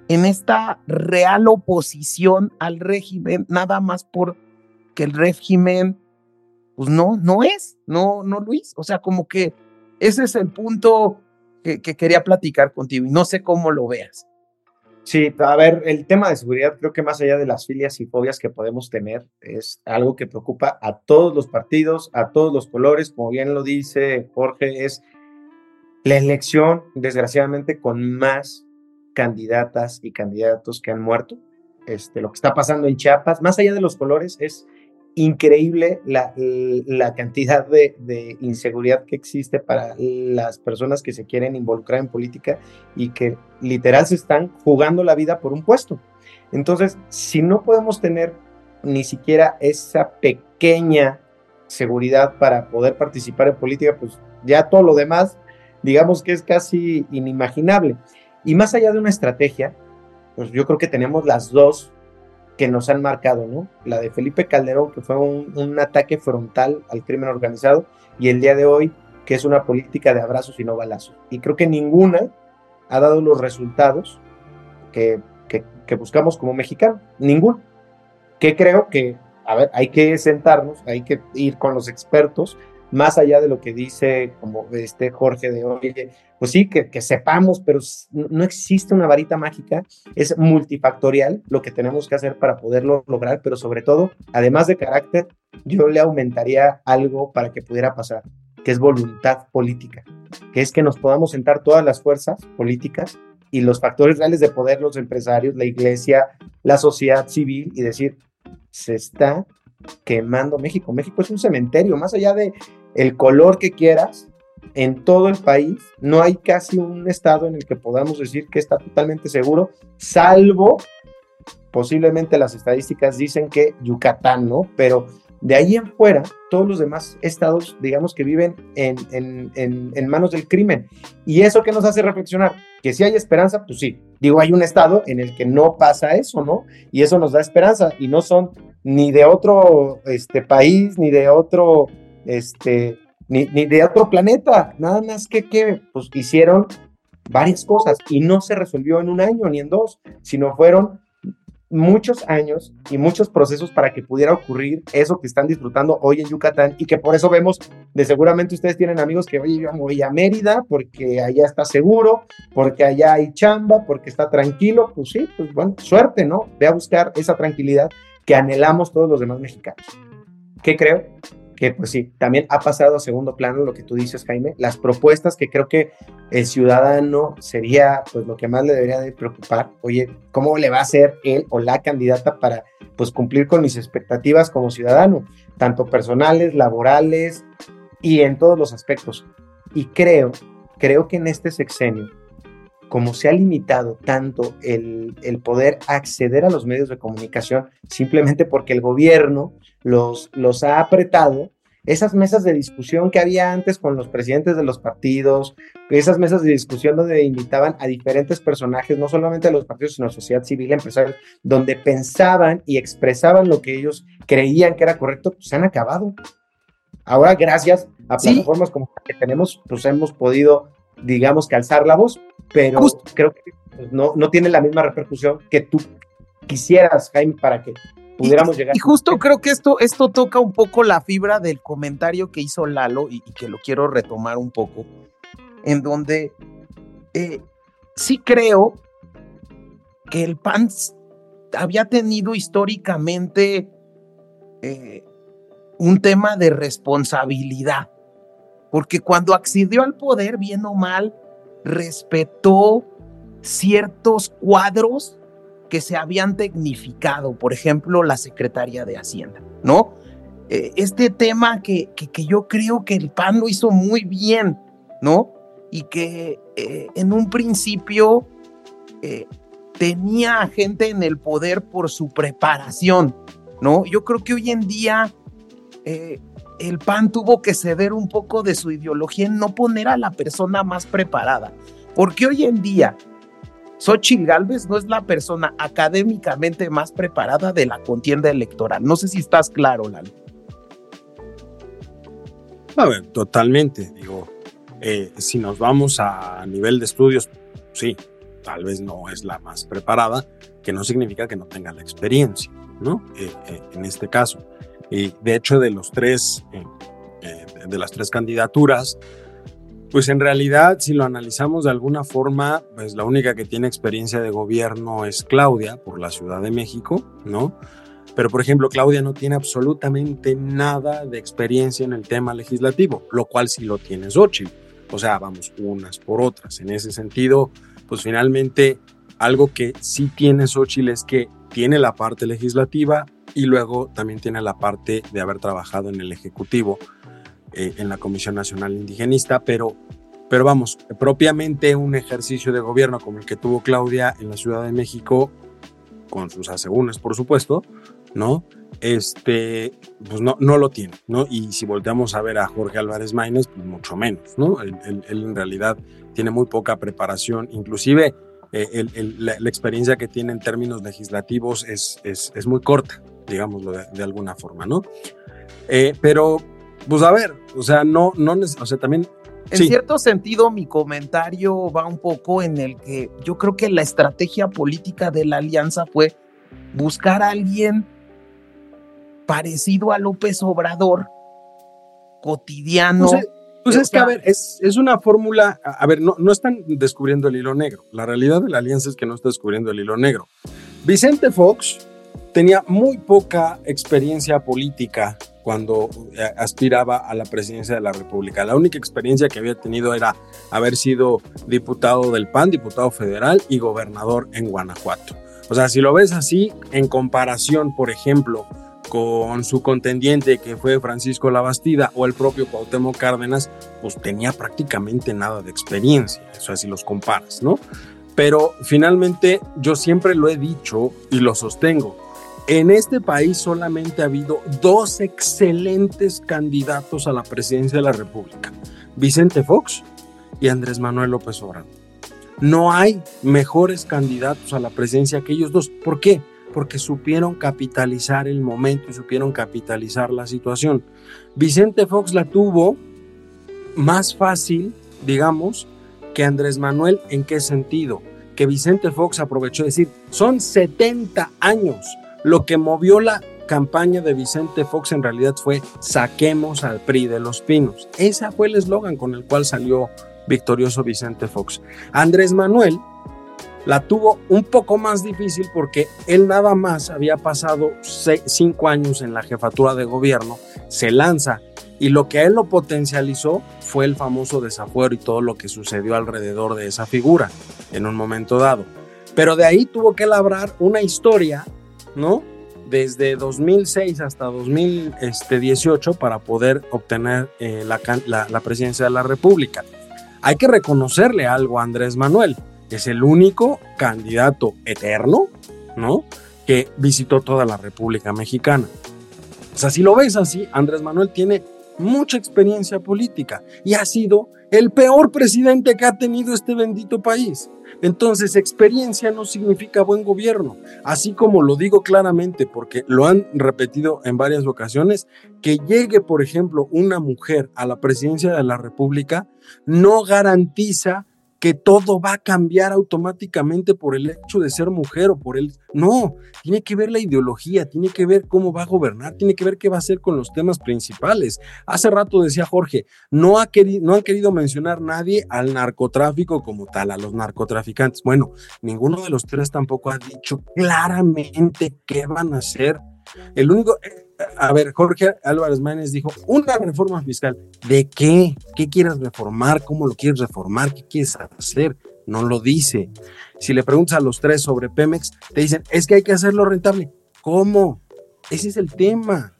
en esta real oposición al régimen, nada más porque el régimen, pues no, no es, no, no Luis, o sea, como que ese es el punto que, que quería platicar contigo y no sé cómo lo veas. Sí, a ver, el tema de seguridad creo que más allá de las filias y fobias que podemos tener, es algo que preocupa a todos los partidos, a todos los colores, como bien lo dice Jorge, es la elección, desgraciadamente, con más candidatas y candidatos que han muerto. Este, lo que está pasando en Chiapas, más allá de los colores, es increíble la, la cantidad de, de inseguridad que existe para las personas que se quieren involucrar en política y que literal se están jugando la vida por un puesto. Entonces, si no podemos tener ni siquiera esa pequeña seguridad para poder participar en política, pues ya todo lo demás, digamos que es casi inimaginable. Y más allá de una estrategia, pues yo creo que tenemos las dos que nos han marcado, ¿no? La de Felipe Calderón, que fue un, un ataque frontal al crimen organizado, y el día de hoy, que es una política de abrazos y no balazos. Y creo que ninguna ha dado los resultados que, que, que buscamos como mexicanos. Ninguno. Que creo que, a ver, hay que sentarnos, hay que ir con los expertos, más allá de lo que dice como este Jorge de hoy, pues sí, que, que sepamos, pero no existe una varita mágica, es multifactorial lo que tenemos que hacer para poderlo lograr, pero sobre todo, además de carácter, yo le aumentaría algo para que pudiera pasar, que es voluntad política, que es que nos podamos sentar todas las fuerzas políticas y los factores reales de poder, los empresarios, la iglesia, la sociedad civil, y decir, se está quemando México. México es un cementerio, más allá de el color que quieras, en todo el país no hay casi un estado en el que podamos decir que está totalmente seguro, salvo posiblemente las estadísticas dicen que Yucatán, ¿no? Pero de ahí en fuera, todos los demás estados, digamos que viven en, en, en, en manos del crimen. ¿Y eso qué nos hace reflexionar? Que si hay esperanza, pues sí. Digo, hay un estado en el que no pasa eso, ¿no? Y eso nos da esperanza, y no son ni de otro este, país, ni de otro, este, ni, ni de otro planeta, nada más que, que pues, hicieron varias cosas, y no se resolvió en un año ni en dos, sino fueron muchos años y muchos procesos para que pudiera ocurrir eso que están disfrutando hoy en Yucatán, y que por eso vemos, de seguramente ustedes tienen amigos que, oye, yo voy a Mérida porque allá está seguro, porque allá hay chamba, porque está tranquilo. Pues sí, pues bueno, suerte, ¿no? Ve a buscar esa tranquilidad que anhelamos todos los demás mexicanos. ¿Qué creo? Que pues sí, también ha pasado a segundo plano lo que tú dices, Jaime, las propuestas que creo que el ciudadano sería pues lo que más le debería de preocupar. Oye, ¿cómo le va a hacer él o la candidata para pues cumplir con mis expectativas como ciudadano, tanto personales, laborales y en todos los aspectos? Y creo, creo que en este sexenio, como se ha limitado tanto el, el poder acceder a los medios de comunicación, simplemente porque el gobierno los, los ha apretado, esas mesas de discusión que había antes con los presidentes de los partidos, esas mesas de discusión donde invitaban a diferentes personajes, no solamente a los partidos, sino a sociedad civil, empresarios, donde pensaban y expresaban lo que ellos creían que era correcto, pues se han acabado. Ahora, gracias a plataformas sí. como la que tenemos, pues hemos podido, digamos, que alzar la voz, pero Justo. creo que pues, no, no tiene la misma repercusión que tú quisieras, Jaime, para que pudiéramos y, llegar. Y justo creo que esto, esto toca un poco la fibra del comentario que hizo Lalo, y, y que lo quiero retomar un poco, en donde eh, sí creo que el P A N había tenido históricamente eh, un tema de responsabilidad, porque cuando accedió al poder, bien o mal, respetó ciertos cuadros que se habían tecnificado, por ejemplo, la Secretaría de Hacienda, ¿no? Eh, este tema que, que, que yo creo que el P A N lo hizo muy bien, ¿no? Y que eh, en un principio eh, tenía gente en el poder por su preparación, ¿no? Yo creo que hoy en día eh, el P A N tuvo que ceder un poco de su ideología en no poner a la persona más preparada, porque hoy en día Xóchitl Gálvez no es la persona académicamente más preparada de la contienda electoral. No sé si estás claro, Lalo. A ver, totalmente. Digo, eh, si nos vamos a nivel de estudios, sí, tal vez no es la más preparada, que no significa que no tenga la experiencia, ¿no? Eh, eh, en este caso. Y de hecho, de los tres, eh, eh, de las tres candidaturas, pues en realidad, si lo analizamos de alguna forma, pues la única que tiene experiencia de gobierno es Claudia, por la Ciudad de México, ¿no? Pero, por ejemplo, Claudia no tiene absolutamente nada de experiencia en el tema legislativo, lo cual sí lo tiene Xóchitl. O sea, vamos unas por otras. En ese sentido, pues finalmente, algo que sí tiene Xóchitl es que tiene la parte legislativa y luego también tiene la parte de haber trabajado en el Ejecutivo, Eh, en la Comisión Nacional Indigenista, pero, pero vamos, propiamente un ejercicio de gobierno como el que tuvo Claudia en la Ciudad de México, con sus asegúnes, por supuesto, ¿no? Este, pues no, no lo tiene, ¿no? Y si volteamos a ver a Jorge Álvarez Maínez, pues mucho menos, ¿no? Él, él, él en realidad tiene muy poca preparación, inclusive eh, el, el, la, la experiencia que tiene en términos legislativos es, es, es muy corta, digámoslo de, de alguna forma, ¿no? Eh, pero pues a ver, o sea, no, no, o sea, también... En sí. cierto sentido, mi comentario va un poco en el que yo creo que la estrategia política de la alianza fue buscar a alguien parecido a López Obrador, cotidiano. Pues, pues o es sea, que, a ver, es, es una fórmula, a ver, no, no están descubriendo el hilo negro. La realidad de la alianza es que no está descubriendo el hilo negro. Vicente Fox tenía muy poca experiencia política cuando aspiraba a la presidencia de la República. La única experiencia que había tenido era haber sido diputado del P A N, diputado federal y gobernador en Guanajuato. O sea, si lo ves así, en comparación, por ejemplo, con su contendiente que fue Francisco Labastida o el propio Cuauhtémoc Cárdenas, pues tenía prácticamente nada de experiencia, o sea, si los comparas, ¿no? Pero finalmente yo siempre lo he dicho y lo sostengo. En este país solamente ha habido dos excelentes candidatos a la presidencia de la República, Vicente Fox y Andrés Manuel López Obrador. No hay mejores candidatos a la presidencia que ellos dos. ¿Por qué? Porque supieron capitalizar el momento y supieron capitalizar la situación. Vicente Fox la tuvo más fácil, digamos, que Andrés Manuel. ¿En qué sentido? Que Vicente Fox aprovechó de decir, son setenta años. Lo que movió la campaña de Vicente Fox en realidad fue saquemos al P R I de los Pinos. Ese fue el eslogan con el cual salió victorioso Vicente Fox. Andrés Manuel la tuvo un poco más difícil porque él nada más había pasado seis, cinco años en la jefatura de gobierno, se lanza y lo que a él lo potencializó fue el famoso desafuero y todo lo que sucedió alrededor de esa figura en un momento dado. Pero de ahí tuvo que labrar una historia, ¿no? Desde dos mil seis hasta dos mil dieciocho para poder obtener eh, la, la, la presidencia de la República. Hay que reconocerle algo a Andrés Manuel, que es el único candidato eterno, ¿no? Que visitó toda la República Mexicana. O sea, si lo ves así, Andrés Manuel tiene mucha experiencia política y ha sido el peor presidente que ha tenido este bendito país. Entonces, experiencia no significa buen gobierno, así como lo digo claramente porque lo han repetido en varias ocasiones, que llegue, por ejemplo, una mujer a la presidencia de la República no garantiza que todo va a cambiar automáticamente por el hecho de ser mujer o por el... No, tiene que ver la ideología, tiene que ver cómo va a gobernar, tiene que ver qué va a hacer con los temas principales. Hace rato decía Jorge, no, ha querido, no han querido mencionar nadie al narcotráfico como tal, a los narcotraficantes. Bueno, ninguno de los tres tampoco ha dicho claramente qué van a hacer. El único... A ver, Jorge Álvarez Maínez dijo, una reforma fiscal. ¿De qué? ¿Qué quieres reformar? ¿Cómo lo quieres reformar? ¿Qué quieres hacer? No lo dice. Si le preguntas a los tres sobre Pemex, te dicen, es que hay que hacerlo rentable. ¿Cómo? Ese es el tema.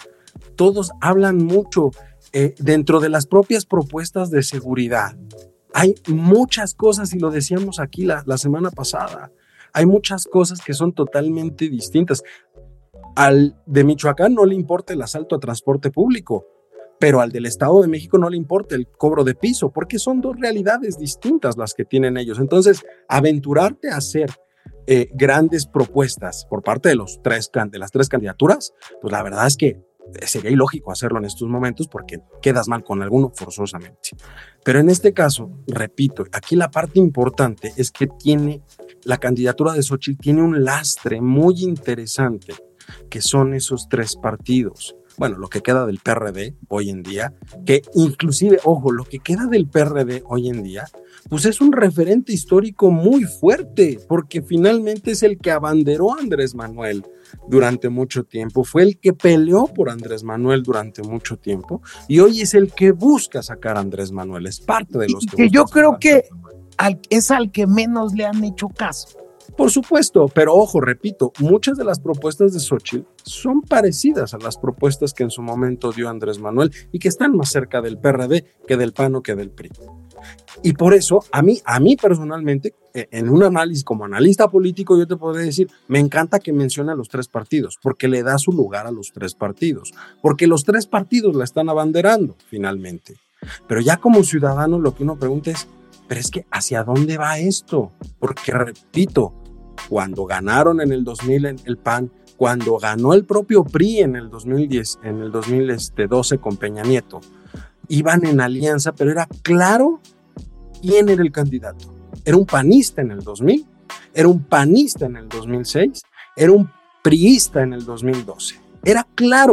Todos hablan mucho. Eh, dentro de las propias propuestas de seguridad, hay muchas cosas, y lo decíamos aquí la, la semana pasada, hay muchas cosas que son totalmente distintas. Al de Michoacán no le importa el asalto a transporte público, pero al del Estado de México no le importa el cobro de piso, porque son dos realidades distintas las que tienen ellos. Entonces, aventurarte a hacer eh, grandes propuestas por parte de, los tres, de las tres candidaturas, pues la verdad es que sería ilógico hacerlo en estos momentos porque quedas mal con alguno forzosamente. Pero en este caso, repito, aquí la parte importante es que tiene, la candidatura de Xóchitl tiene un lastre muy interesante, que son esos tres partidos. Bueno, lo que queda del P R D hoy en día, que inclusive, ojo, lo que queda del P R D hoy en día, pues es un referente histórico muy fuerte, porque finalmente es el que abanderó a Andrés Manuel durante mucho tiempo, fue el que peleó por Andrés Manuel durante mucho tiempo, y hoy es el que busca sacar a Andrés Manuel, es parte de los y que, que yo creo sacar. que al, es al que menos le han hecho caso. Por supuesto, pero ojo, repito, muchas de las propuestas de Xóchitl son parecidas a las propuestas que en su momento dio Andrés Manuel y que están más cerca del P R D que del P A N o que del P R I. Y por eso, a mí, a mí personalmente, en un análisis como analista político, yo te podría decir, me encanta que mencione a los tres partidos, porque le da su lugar a los tres partidos, porque los tres partidos la están abanderando finalmente. Pero ya como ciudadano lo que uno pregunta es, pero es que ¿hacia dónde va esto? Porque repito, cuando ganaron en el dos mil en el P A N, cuando ganó el propio P R I en el dos mil diez, en el dos mil doce con Peña Nieto, iban en alianza, pero era claro quién era el candidato. Era un panista en el dos mil, era un panista en el dos mil seis, era un priista en el dos mil doce. Era claro.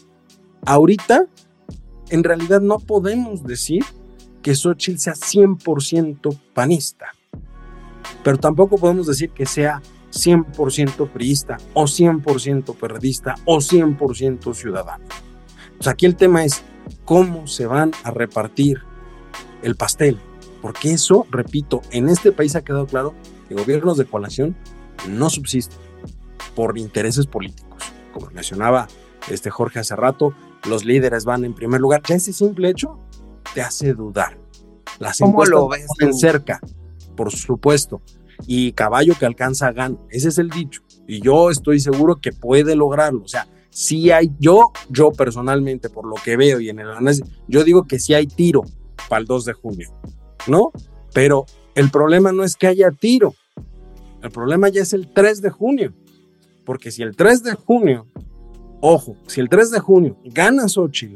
Ahorita, en realidad no podemos decir que Xóchitl sea cien por ciento panista, pero tampoco podemos decir que sea cien por ciento priista o cien por ciento perredista o cien por ciento ciudadano. Pues aquí el tema es cómo se van a repartir el pastel, porque eso, repito, en este país ha quedado claro que gobiernos de coalición no subsisten por intereses políticos. Como mencionaba este Jorge hace rato, los líderes van en primer lugar. Ya ese simple hecho te hace dudar. Las encuestas lo ves ponen cerca, por supuesto, y caballo que alcanza gana, ese es el dicho, y yo estoy seguro que puede lograrlo. O sea, si hay, yo, yo personalmente, por lo que veo y en el análisis, yo digo que sí hay tiro para el dos de junio, ¿no? Pero el problema no es que haya tiro, el problema ya es el tres de junio, porque si el tres de junio, ojo, si el tres de junio gana Xóchitl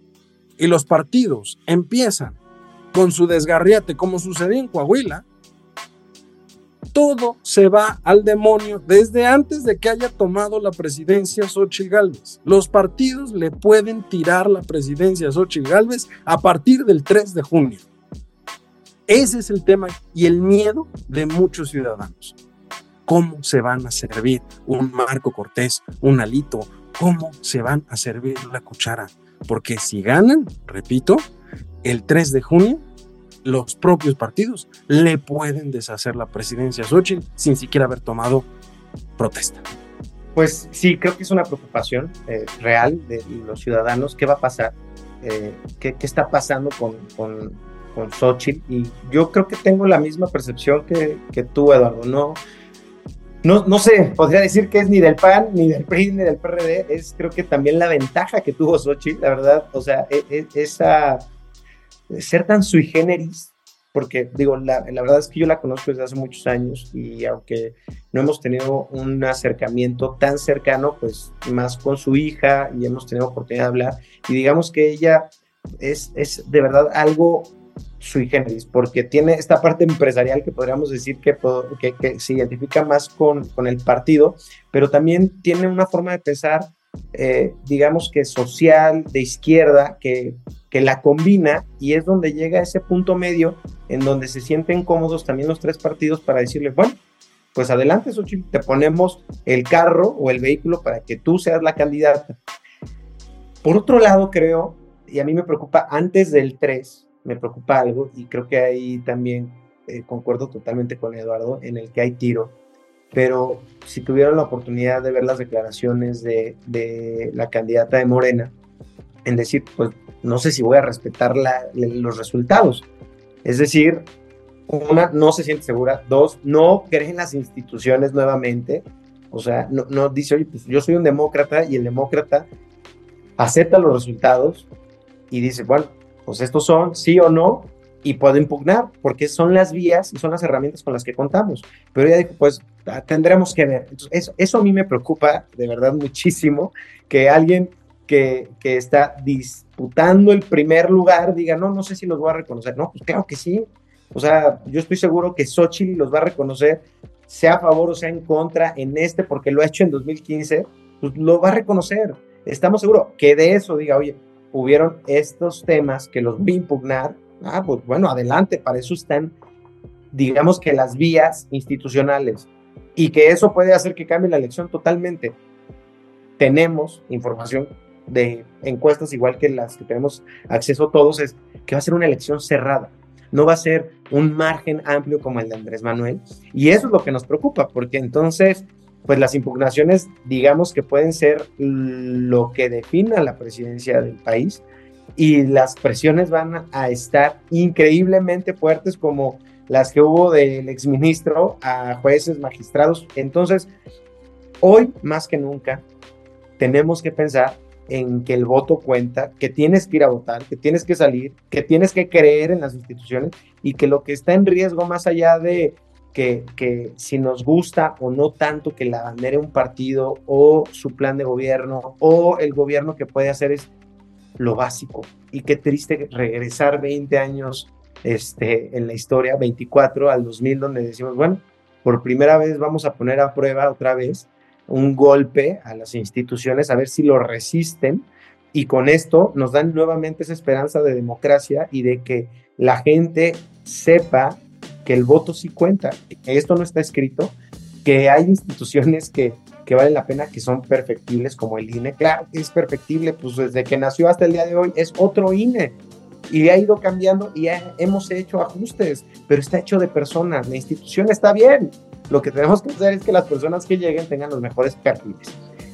y los partidos empiezan con su desgarriate, como sucedió en Coahuila, todo se va al demonio desde antes de que haya tomado la presidencia Xóchitl Gálvez. Los partidos le pueden tirar la presidencia a Xóchitl Gálvez a partir del tres de junio. Ese es el tema y el miedo de muchos ciudadanos. ¿Cómo se van a servir un Marco Cortés, un Alito? ¿Cómo se van a servir la cuchara? Porque si ganan, repito, el tres de junio, los propios partidos le pueden deshacer la presidencia a Xóchitl sin siquiera haber tomado protesta. Pues sí, creo que es una preocupación eh, real de los ciudadanos. ¿Qué va a pasar? Eh, ¿qué, ¿Qué está pasando con, con, con Xóchitl? Y yo creo que tengo la misma percepción que, que tú, Eduardo. No, no, no sé, podría decir que es ni del P A N, ni del P R I, ni del P R D. Es creo que también la ventaja que tuvo Xóchitl, la verdad. O sea, es, es, esa... ser tan sui generis, porque digo, la, la verdad es que yo la conozco desde hace muchos años y aunque no hemos tenido un acercamiento tan cercano, pues más con su hija y hemos tenido oportunidad de hablar y digamos que ella es, es de verdad algo sui generis, porque tiene esta parte empresarial que podríamos decir que, que, que se identifica más con, con el partido, pero también tiene una forma de pensar Eh, digamos que social, de izquierda, que, que la combina y es donde llega ese punto medio en donde se sienten cómodos también los tres partidos para decirle, bueno, pues adelante Xóchitl, te ponemos el carro o el vehículo para que tú seas la candidata. Por otro lado, creo, y a mí me preocupa antes del tres, me preocupa algo y creo que ahí también eh, concuerdo totalmente con Eduardo en el que hay tiro. Pero si tuvieron la oportunidad de ver las declaraciones de, de la candidata de Morena, en decir, pues no sé si voy a respetar la, los resultados. Es decir, una, no se siente segura. Dos, no cree en las instituciones nuevamente. O sea, no, no dice, oye, pues yo soy un demócrata y el demócrata acepta los resultados y dice, bueno, pues estos son sí o no y puedo impugnar porque son las vías y son las herramientas con las que contamos. Pero ella dijo, pues tendremos que ver. Entonces, eso, eso a mí me preocupa de verdad muchísimo, que alguien que, que está disputando el primer lugar diga, no, no sé si los voy a reconocer. No, pues claro que sí. O sea, yo estoy seguro que Xóchitl los va a reconocer, sea a favor o sea en contra en este, porque lo ha hecho en dos mil quince, pues lo va a reconocer. Estamos seguros que de eso diga, oye, hubieron estos temas que los voy a impugnar. Ah, pues bueno, adelante, para eso están, digamos que las vías institucionales, y que eso puede hacer que cambie la elección totalmente. Tenemos información de encuestas, igual que las que tenemos acceso todos, es que va a ser una elección cerrada. No va a ser un margen amplio como el de Andrés Manuel, y eso es lo que nos preocupa, porque entonces, pues las impugnaciones, digamos que pueden ser lo que defina la presidencia del país, y las presiones van a estar increíblemente fuertes, como las que hubo del exministro a jueces, magistrados. Entonces, hoy más que nunca, tenemos que pensar en que el voto cuenta, que tienes que ir a votar, que tienes que salir, que tienes que creer en las instituciones, y que lo que está en riesgo, más allá de que, que si nos gusta o no tanto que la bandere un partido o su plan de gobierno o el gobierno que puede hacer, es lo básico. Y qué triste regresar veinte años este, en la historia, veinticuatro al dos mil, donde decimos, bueno, por primera vez vamos a poner a prueba otra vez un golpe a las instituciones, a ver si lo resisten, y con esto nos dan nuevamente esa esperanza de democracia y de que la gente sepa que el voto sí cuenta, que esto no está escrito, que hay instituciones que, que valen la pena, que son perfectibles, como el I N E. Claro que es perfectible, pues desde que nació hasta el día de hoy es otro I N E, y ha ido cambiando y ha, hemos hecho ajustes, pero está hecho de personas, la institución está bien. Lo que tenemos que hacer es que las personas que lleguen tengan los mejores perfiles.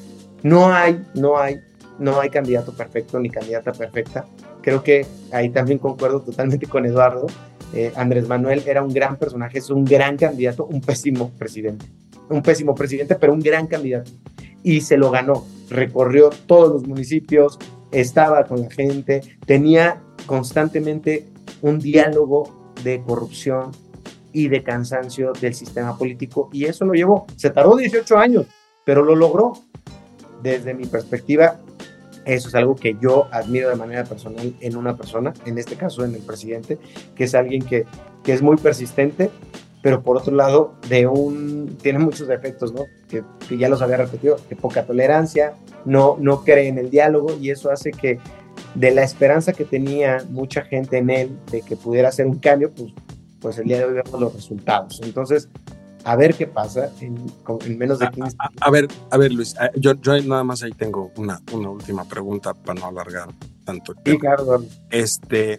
No hay, no hay, no hay candidato perfecto ni candidata perfecta. Creo que ahí también concuerdo totalmente con Eduardo. Eh, Andrés Manuel era un gran personaje, es un gran candidato, un pésimo presidente. Un pésimo presidente, pero un gran candidato. Y se lo ganó. Recorrió todos los municipios, estaba con la gente, tenía constantemente un diálogo de corrupción y de cansancio del sistema político, y eso lo llevó. Se tardó dieciocho años, pero lo logró. Desde mi perspectiva, eso es algo que yo admiro de manera personal en una persona, en este caso en el presidente, que es alguien que, que es muy persistente, pero por otro lado, de un, tiene muchos defectos, ¿no? Que, que ya los había repetido, que poca tolerancia, no, no cree en el diálogo, y eso hace que de la esperanza que tenía mucha gente en él de que pudiera hacer un cambio, pues pues el día de hoy vemos los resultados. Entonces, a ver qué pasa en, en menos de quince. A, a, a ver, a ver, Luis, yo, yo nada más ahí tengo una, una última pregunta para no alargar tanto el tema. Sí, claro. Este,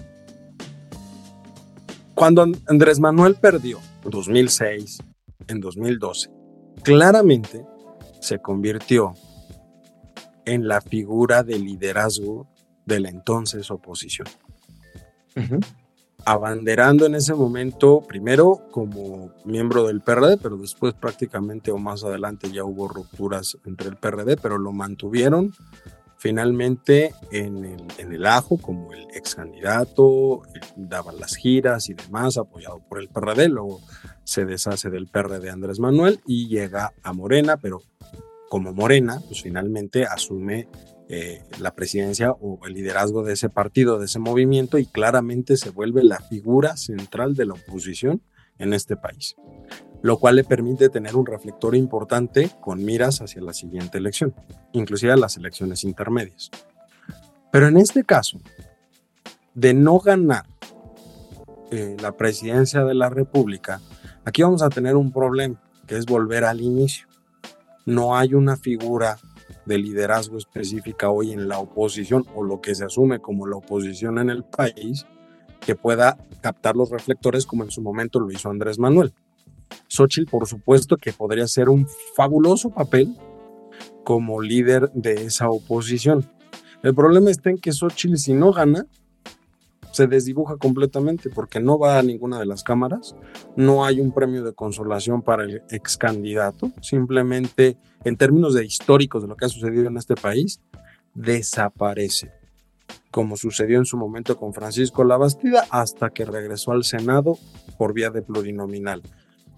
cuando Andrés Manuel perdió en dos mil seis, en dos mil doce, claramente se convirtió en la figura de liderazgo de la entonces oposición. Uh-huh. Abanderando en ese momento, primero como miembro del P R D, pero después prácticamente o más adelante ya hubo rupturas entre el P R D, pero lo mantuvieron finalmente en el, en el ajo como el ex candidato, daban las giras y demás, apoyado por el P R D, luego se deshace del P R D Andrés Manuel y llega a Morena, pero como Morena, pues finalmente asume Eh, la presidencia o el liderazgo de ese partido, de ese movimiento, y claramente se vuelve la figura central de la oposición en este país, lo cual le permite tener un reflector importante con miras hacia la siguiente elección, inclusive a las elecciones intermedias. Pero en este caso, de no ganar eh, la presidencia de la República, aquí vamos a tener un problema, que es volver al inicio. No hay una figura de liderazgo específica hoy en la oposición, o lo que se asume como la oposición en el país, que pueda captar los reflectores como en su momento lo hizo Andrés Manuel. Xóchitl, por supuesto, que podría ser un fabuloso papel como líder de esa oposición. El problema está en que Xóchitl, si no gana, se desdibuja completamente, porque no va a ninguna de las cámaras, no hay un premio de consolación para el ex candidato, simplemente en términos de históricos de lo que ha sucedido en este país, desaparece, como sucedió en su momento con Francisco Labastida, hasta que regresó al Senado por vía de plurinominal.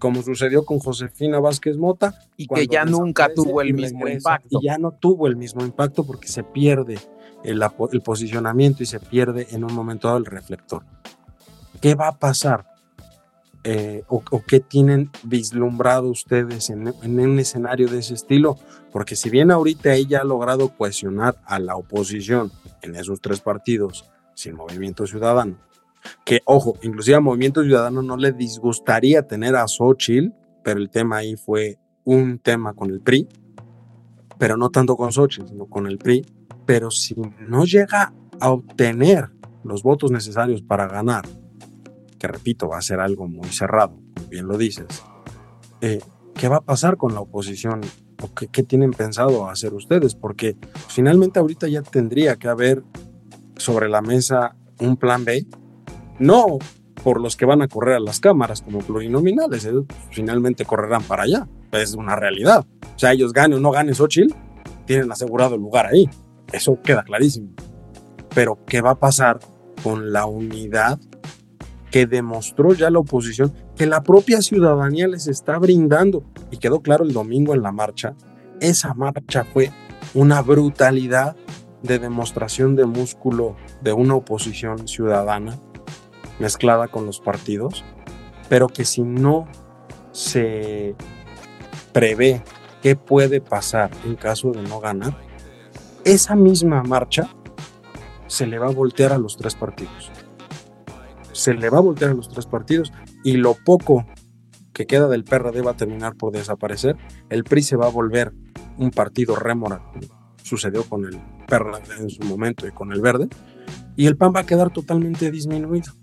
como sucedió con Josefina Vázquez Mota. Y que ya nunca tuvo el mismo regresa, impacto. Y ya no tuvo el mismo impacto porque se pierde el, el posicionamiento y se pierde en un momento dado el reflector. ¿Qué va a pasar? Eh, o, o qué tienen vislumbrado ustedes en, en un escenario de ese estilo? Porque si bien ahorita ella ha logrado cohesionar a la oposición en esos tres partidos sin Movimiento Ciudadano, que ojo, inclusive a Movimiento Ciudadano no le disgustaría tener a Xóchitl, pero el tema ahí fue un tema con el P R I, pero no tanto con Xóchitl, sino con el P R I. Pero si no llega a obtener los votos necesarios para ganar, que repito, va a ser algo muy cerrado, como bien lo dices, eh, ¿qué va a pasar con la oposición? ¿O qué, qué tienen pensado hacer ustedes? Porque finalmente ahorita ya tendría que haber sobre la mesa un plan B, no por los que van a correr a las cámaras como plurinominales, ellos finalmente correrán para allá, es una realidad. O sea, ellos ganen o no ganen Xóchitl, tienen asegurado el lugar ahí, eso queda clarísimo. Pero ¿qué va a pasar con la unidad que demostró ya la oposición, que la propia ciudadanía les está brindando? Y quedó claro el domingo en la marcha. Esa marcha fue una brutalidad de demostración de músculo de una oposición ciudadana mezclada con los partidos, pero que si no se prevé qué puede pasar en caso de no ganar, esa misma marcha se le va a voltear a los tres partidos. Se le va a voltear a los tres partidos y lo poco que queda del P R D va a terminar por desaparecer. El P R I se va a volver un partido rémora, sucedió con el P R D en su momento y con el Verde, y el P A N va a quedar totalmente disminuido.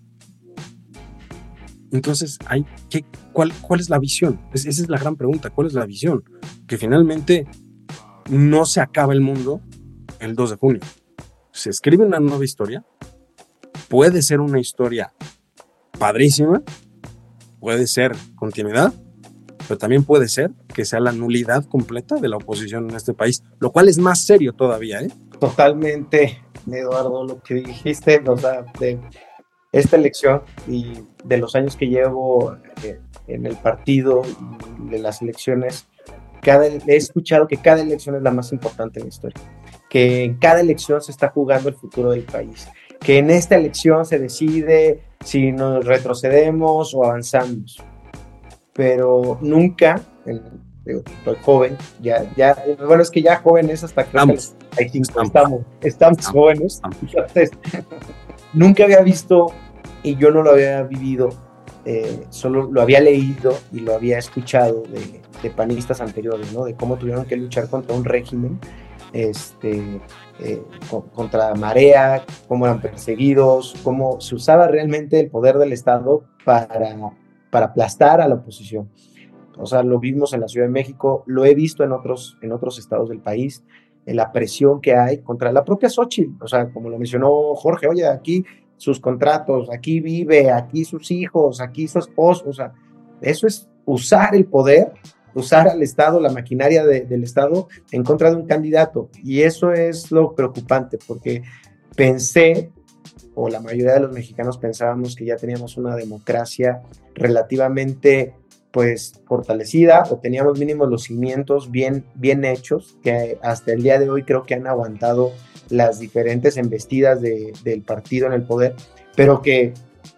Entonces, hay que, ¿cuál, ¿cuál es la visión? Es, esa es la gran pregunta, ¿cuál es la visión? Que finalmente no se acaba el mundo el dos de junio. Se escribe una nueva historia, puede ser una historia padrísima, puede ser continuidad, pero también puede ser que sea la nulidad completa de la oposición en este país, lo cual es más serio todavía, ¿eh? Totalmente, Eduardo, lo que dijiste, o sea, de esta elección y de los años que llevo eh, en el partido, de las elecciones, cada, he escuchado que cada elección es la más importante en la historia, que en cada elección se está jugando el futuro del país, que en esta elección se decide si nos retrocedemos o avanzamos, pero nunca, en, digo, soy joven, ya, ya, bueno, es que ya jóvenes hasta que estamos, hay cinco, estamos, estamos, estamos jóvenes, estamos. Entonces, nunca había visto y yo no lo había vivido, eh, solo lo había leído y lo había escuchado de, de panistas anteriores, ¿no? De cómo tuvieron que luchar contra un régimen, este, eh, con, contra marea, cómo eran perseguidos, cómo se usaba realmente el poder del Estado para, para aplastar a la oposición. O sea, lo vimos en la Ciudad de México, lo he visto en otros, en otros estados del país, en la presión que hay contra la propia Xóchitl. O sea, como lo mencionó Jorge, oye, aquí sus contratos, aquí vive, aquí sus hijos, aquí su esposo. O sea, eso es usar el poder, usar al Estado, la maquinaria de, del Estado en contra de un candidato. Y eso es lo preocupante, porque pensé, o la mayoría de los mexicanos pensábamos que ya teníamos una democracia relativamente pues fortalecida, o teníamos mínimo los cimientos bien, bien hechos, que hasta el día de hoy creo que han aguantado las diferentes embestidas de, del partido en el poder, pero que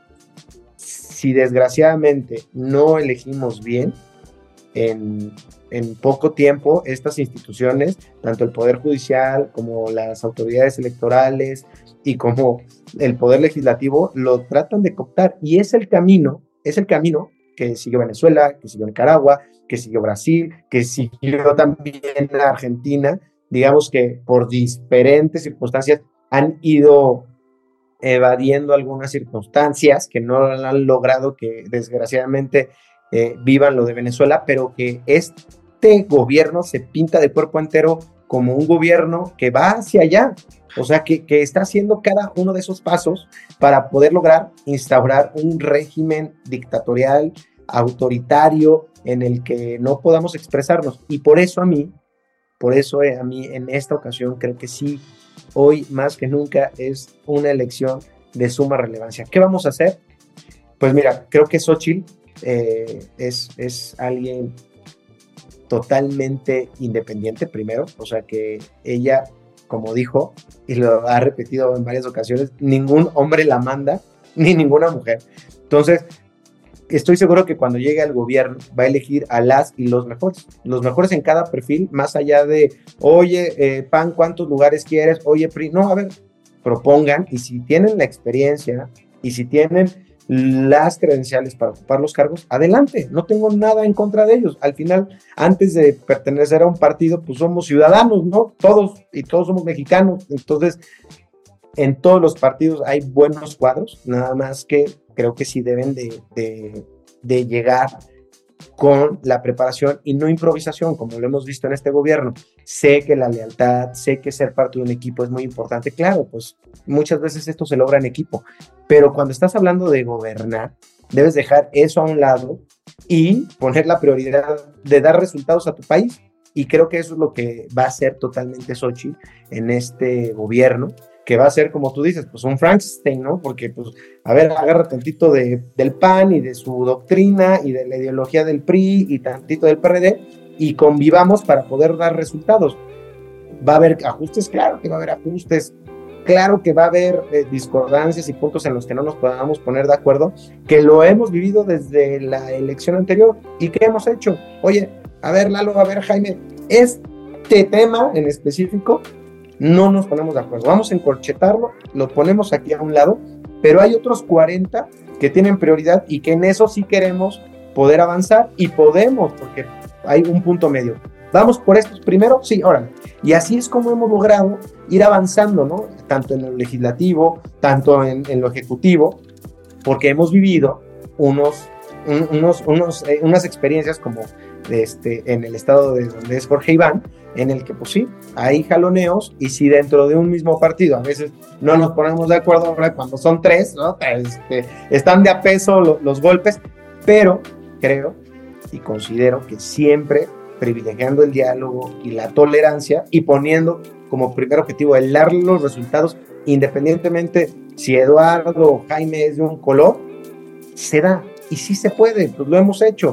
si desgraciadamente no elegimos bien, en, en poco tiempo estas instituciones, tanto el Poder Judicial como las autoridades electorales y como el Poder Legislativo, lo tratan de cooptar, y es el camino, es el camino que siguió Venezuela, que siguió Nicaragua, que siguió Brasil, que siguió también Argentina. Digamos que por diferentes circunstancias han ido evadiendo algunas circunstancias que no han logrado que desgraciadamente eh, vivan lo de Venezuela, pero que este gobierno se pinta de cuerpo entero como un gobierno que va hacia allá, o sea, que, que está haciendo cada uno de esos pasos para poder lograr instaurar un régimen dictatorial, autoritario, en el que no podamos expresarnos. Y por eso a mí, por eso a mí en esta ocasión creo que sí, hoy más que nunca es una elección de suma relevancia. ¿Qué vamos a hacer? Pues mira, creo que Xóchitl eh, es, es alguien totalmente independiente, primero, o sea que ella, como dijo, y lo ha repetido en varias ocasiones, ningún hombre la manda, ni ninguna mujer. Entonces, estoy seguro que cuando llegue al gobierno va a elegir a las y los mejores, los mejores en cada perfil, más allá de, oye, eh, P A N, ¿cuántos lugares quieres? Oye, P R I, no, a ver, propongan, y si tienen la experiencia, y si tienen las credenciales para ocupar los cargos, adelante, no tengo nada en contra de ellos. Al final, antes de pertenecer a un partido, pues somos ciudadanos, ¿no? Todos, y todos somos mexicanos, entonces, en todos los partidos hay buenos cuadros, nada más que creo que sí deben de, de, de llegar con la preparación y no improvisación, como lo hemos visto en este gobierno. Sé que la lealtad, sé que ser parte de un equipo es muy importante, claro, pues muchas veces esto se logra en equipo, pero cuando estás hablando de gobernar, debes dejar eso a un lado y poner la prioridad de dar resultados a tu país, y creo que eso es lo que va a hacer totalmente Xochitl en este gobierno, que va a ser, como tú dices, pues un Frankenstein, ¿no? Porque, pues, a ver, agarra tantito de, del P A N y de su doctrina y de la ideología del P R I y tantito del P R D y convivamos para poder dar resultados. ¿Va a haber ajustes? Claro que va a haber ajustes. Claro que va a haber eh, discordancias y puntos en los que no nos podamos poner de acuerdo, que lo hemos vivido desde la elección anterior. ¿Y qué hemos hecho? Oye, a ver, Lalo, a ver, Jaime, este tema en específico no nos ponemos de acuerdo, vamos a encorchetarlo, lo ponemos aquí a un lado, pero hay otros cuarenta que tienen prioridad y que en eso sí queremos poder avanzar, y podemos, porque hay un punto medio. ¿Vamos por estos primero? Sí, órale. Y así es como hemos logrado ir avanzando, ¿no? Tanto en lo legislativo, tanto en, en lo ejecutivo, porque hemos vivido unos, un, unos, unos, eh, unas experiencias como este, en el estado de donde es Jorge Iván, en el que pues sí, hay jaloneos, y si dentro de un mismo partido a veces no nos ponemos de acuerdo, ahora cuando son tres, ¿no? Este, están de a peso lo, los golpes, pero creo y considero que siempre privilegiando el diálogo y la tolerancia y poniendo como primer objetivo el dar los resultados, independientemente si Eduardo o Jaime es de un color, se da, y sí se puede, pues lo hemos hecho,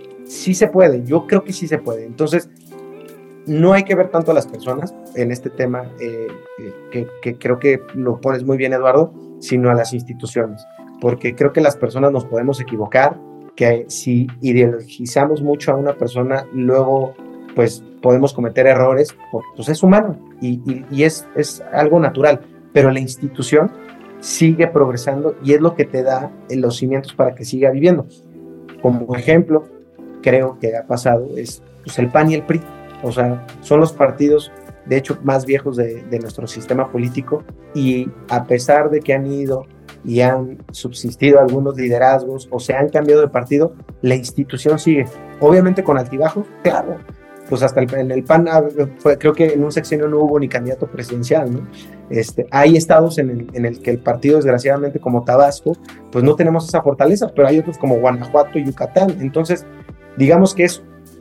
sí se puede, yo creo que sí se puede. Entonces no hay que ver tanto a las personas en este tema, eh, que, que creo que lo pones muy bien, Eduardo, sino a las instituciones, porque creo que las personas nos podemos equivocar, que si ideologizamos mucho a una persona, luego pues podemos cometer errores, porque pues es humano y, y, y es, es algo natural, pero la institución sigue progresando y es lo que te da los cimientos para que siga viviendo. Como ejemplo, creo que ha pasado es pues, el P A N y el P R I, o sea, son los partidos de hecho más viejos de, de nuestro sistema político, y a pesar de que han ido y han subsistido algunos liderazgos o se han cambiado de partido, la institución sigue, obviamente con altibajos, claro, pues hasta el, en el P A N fue, creo que en un sexenio no hubo ni candidato presidencial, ¿no? Este, hay estados en el, en el que el partido, desgraciadamente, como Tabasco, pues no tenemos esa fortaleza, pero hay otros como Guanajuato y Yucatán. Entonces, digamos que es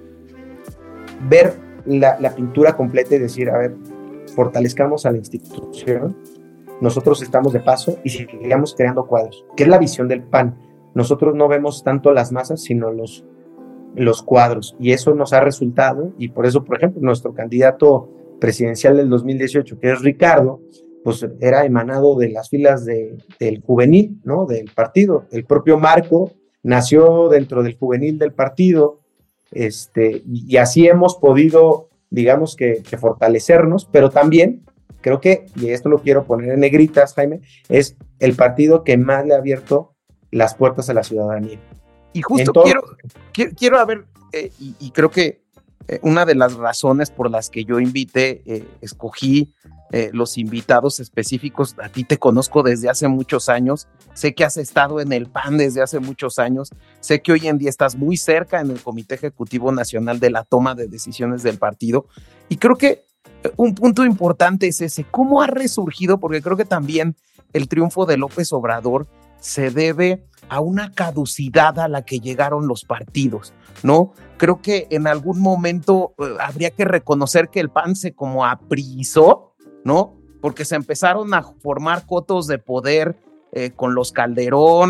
ver la, la pintura completa y decir, a ver, fortalezcamos a la institución, nosotros estamos de paso y sigamos creando cuadros, que es la visión del P A N. Nosotros no vemos tanto las masas, sino los, los cuadros, y eso nos ha resultado, y por eso, por ejemplo, nuestro candidato presidencial del dos mil dieciocho, que es Ricardo, pues era emanado de las filas de, del juvenil, ¿no? Del partido. El propio Marco nació dentro del juvenil del partido, este, y, y así hemos podido, digamos que, que fortalecernos, pero también creo que, y esto lo quiero poner en negritas, Jaime, es el partido que más le ha abierto las puertas a la ciudadanía. Y justo todo... quiero, quiero, quiero a ver, eh, y, y creo que eh, una de las razones por las que yo invité, eh, escogí eh, los invitados específicos, a ti te conozco desde hace muchos años, sé que has estado en el P A N desde hace muchos años, sé que hoy en día estás muy cerca en el Comité Ejecutivo Nacional de la toma de decisiones del partido, y creo que un punto importante es ese, ¿cómo ha resurgido? Porque creo que también el triunfo de López Obrador se debe a una caducidad a la que llegaron los partidos, ¿no? Creo que en algún momento eh, habría que reconocer que el P A N se como aprisó, ¿no? Porque se empezaron a formar cotos de poder eh, con los Calderón,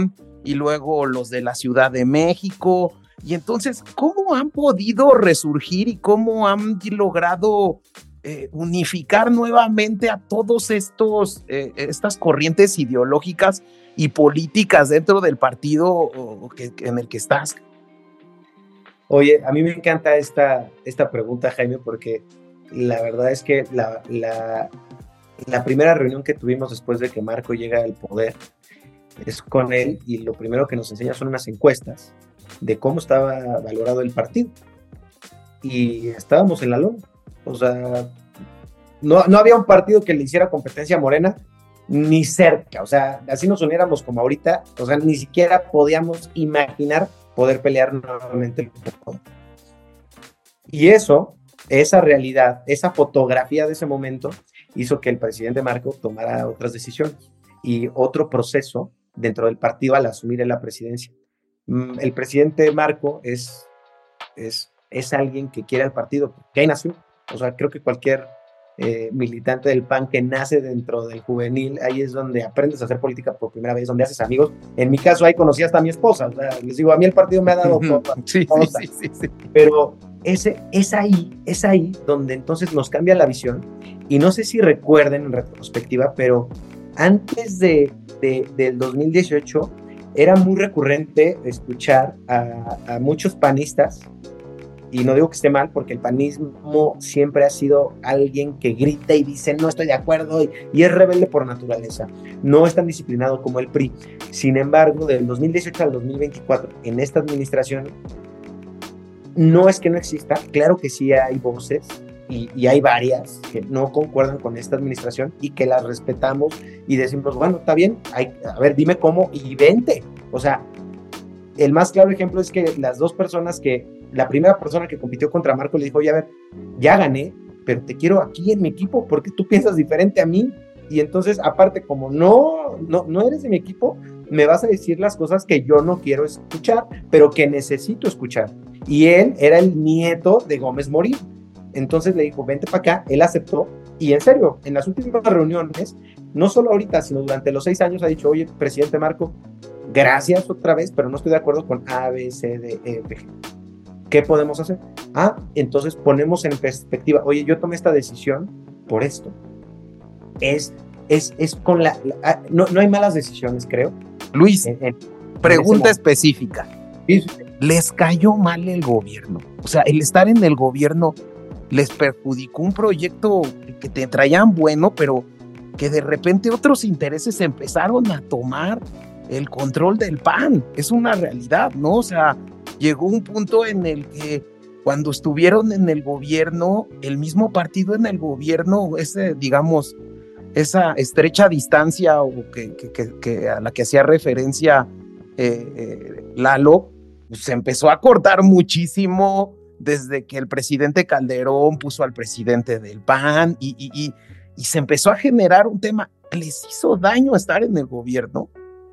y luego los de la Ciudad de México. Y entonces, ¿cómo han podido resurgir y cómo han logrado eh, unificar nuevamente a todos estos, eh, estas corrientes ideológicas y políticas dentro del partido que, que en el que estás? Oye, a mí me encanta esta, esta pregunta, Jaime, porque la verdad es que la, la, la primera reunión que tuvimos después de que Marco llega al poder es con él, y lo primero que nos enseña son unas encuestas de cómo estaba valorado el partido. Y estábamos en la lona. O sea, no, no había un partido que le hiciera competencia a Morena, ni cerca. O sea, así nos uniéramos como ahorita, o sea, ni siquiera podíamos imaginar poder pelear nuevamente. Y eso, esa realidad, esa fotografía de ese momento, hizo que el presidente Marco tomara otras decisiones y otro proceso dentro del partido al asumir en la presidencia. El presidente Marco es, es, es alguien que quiere al partido, que ahí nació. O sea, creo que cualquier eh, militante del P A N que nace dentro del juvenil, ahí es donde aprendes a hacer política por primera vez, donde haces amigos. En mi caso, ahí conocí hasta a mi esposa. O sea, les digo, a mí el partido me ha dado todo. Sí, sí, sí, sí, sí. Pero ese, es ahí, es ahí donde entonces nos cambia la visión. Y no sé si recuerden en retrospectiva, pero antes de, de, del dos mil dieciocho era muy recurrente escuchar a, a muchos panistas, y no digo que esté mal, porque el panismo siempre ha sido alguien que grita y dice no estoy de acuerdo, y, y es rebelde por naturaleza, no es tan disciplinado como el P R I. Sin embargo, del dos mil dieciocho al dos mil veinticuatro, en esta administración, no es que no exista, claro que sí hay voces, y, y hay varias que no concuerdan con esta administración y que las respetamos y decimos, bueno, está bien, hay, a ver, dime cómo y vente. O sea, el más claro ejemplo es que las dos personas que, la primera persona que compitió contra Marco le dijo, oye, a ver, ya gané, pero te quiero aquí en mi equipo porque tú piensas diferente a mí, y entonces, aparte, como no, no, no eres de mi equipo, me vas a decir las cosas que yo no quiero escuchar, pero que necesito escuchar. Y él era el nieto de Gómez Morín. Entonces le dijo, vente para acá, él aceptó, y en serio, en las últimas reuniones, no solo ahorita, sino durante los seis años, ha dicho, oye, presidente Marco, gracias otra vez, pero no estoy de acuerdo con A, B, C, D, E, F, G. ¿Qué podemos hacer? Ah, entonces ponemos en perspectiva, oye, yo tomé esta decisión por esto. Es, es, es con la, la no, no hay malas decisiones, creo. Luis, en, en, pregunta en específica. Sí. ¿Les cayó mal el gobierno? O sea, el estar en el gobierno les perjudicó un proyecto que te traían bueno, pero que de repente otros intereses empezaron a tomar el control del P A N. Es una realidad, ¿no? O sea, llegó un punto en el que cuando estuvieron en el gobierno, el mismo partido en el gobierno, ese, digamos, esa estrecha distancia o que, que, que, que a la que hacía referencia eh, eh, Lalo, pues se empezó a cortar muchísimo desde que el presidente Calderón puso al presidente del P A N y, y, y, y se empezó a generar un tema. ¿Les hizo daño estar en el gobierno?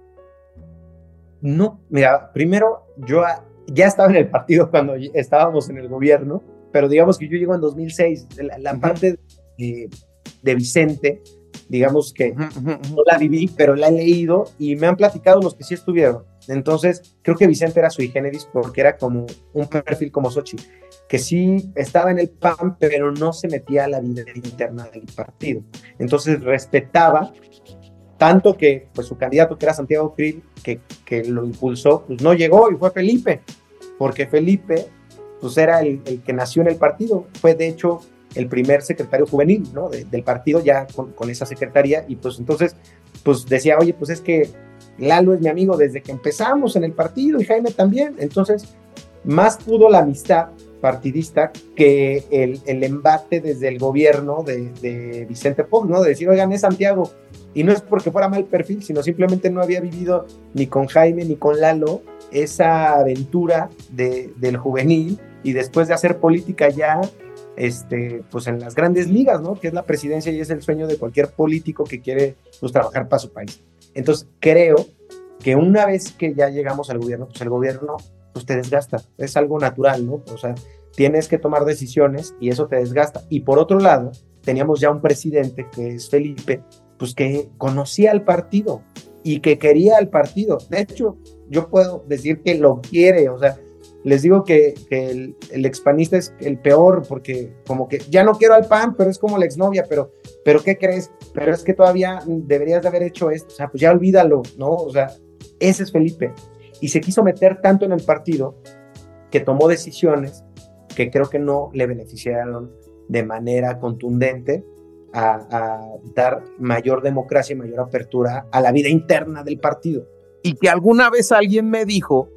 No, mira, primero yo ya estaba en el partido cuando estábamos en el gobierno, pero digamos que yo llego en dos mil seis, la, la uh-huh. parte de, de Vicente, digamos que uh-huh, uh-huh. no la viví, pero la he leído y me han platicado los que sí estuvieron. Entonces, creo que Vicente era sui generis porque era como un perfil como Xochitl, que sí estaba en el P A N, pero no se metía a la vida interna del partido. Entonces, respetaba tanto que pues, su candidato, que era Santiago Krill, que, que lo impulsó, pues no llegó y fue Felipe, porque Felipe pues, era el, el que nació en el partido. Fue, de hecho, el primer secretario juvenil, ¿no? de, del partido ya con, con esa secretaría, y pues entonces pues decía, oye, pues es que Lalo es mi amigo desde que empezamos en el partido y Jaime también. Entonces, más pudo la amistad partidista que el, el embate desde el gobierno de, de Vicente Fox, ¿no? De decir, oigan, es Santiago. Y no es porque fuera mal perfil, sino simplemente no había vivido ni con Jaime ni con Lalo esa aventura de, del juvenil, y después de hacer política ya este, pues en las grandes ligas, ¿no? Que es la presidencia y es el sueño de cualquier político que quiere pues, trabajar para su país. Entonces creo que una vez que ya llegamos al gobierno, pues el gobierno pues, te desgasta, es algo natural, ¿no? O sea, tienes que tomar decisiones y eso te desgasta. Y por otro lado, teníamos ya un presidente que es Felipe, pues que conocía al partido y que quería al partido. De hecho, yo puedo decir que lo quiere, o sea, les digo que, que el, el expanista es el peor, porque como que ya no quiero al P A N, pero es como la exnovia, pero, pero ¿qué crees? Pero es que todavía deberías de haber hecho esto, o sea, pues ya olvídalo, ¿no? O sea, ese es Felipe. Y se quiso meter tanto en el partido que tomó decisiones que creo que no le beneficiaron de manera contundente a, a dar mayor democracia y mayor apertura a la vida interna del partido. Y que alguna vez alguien me dijo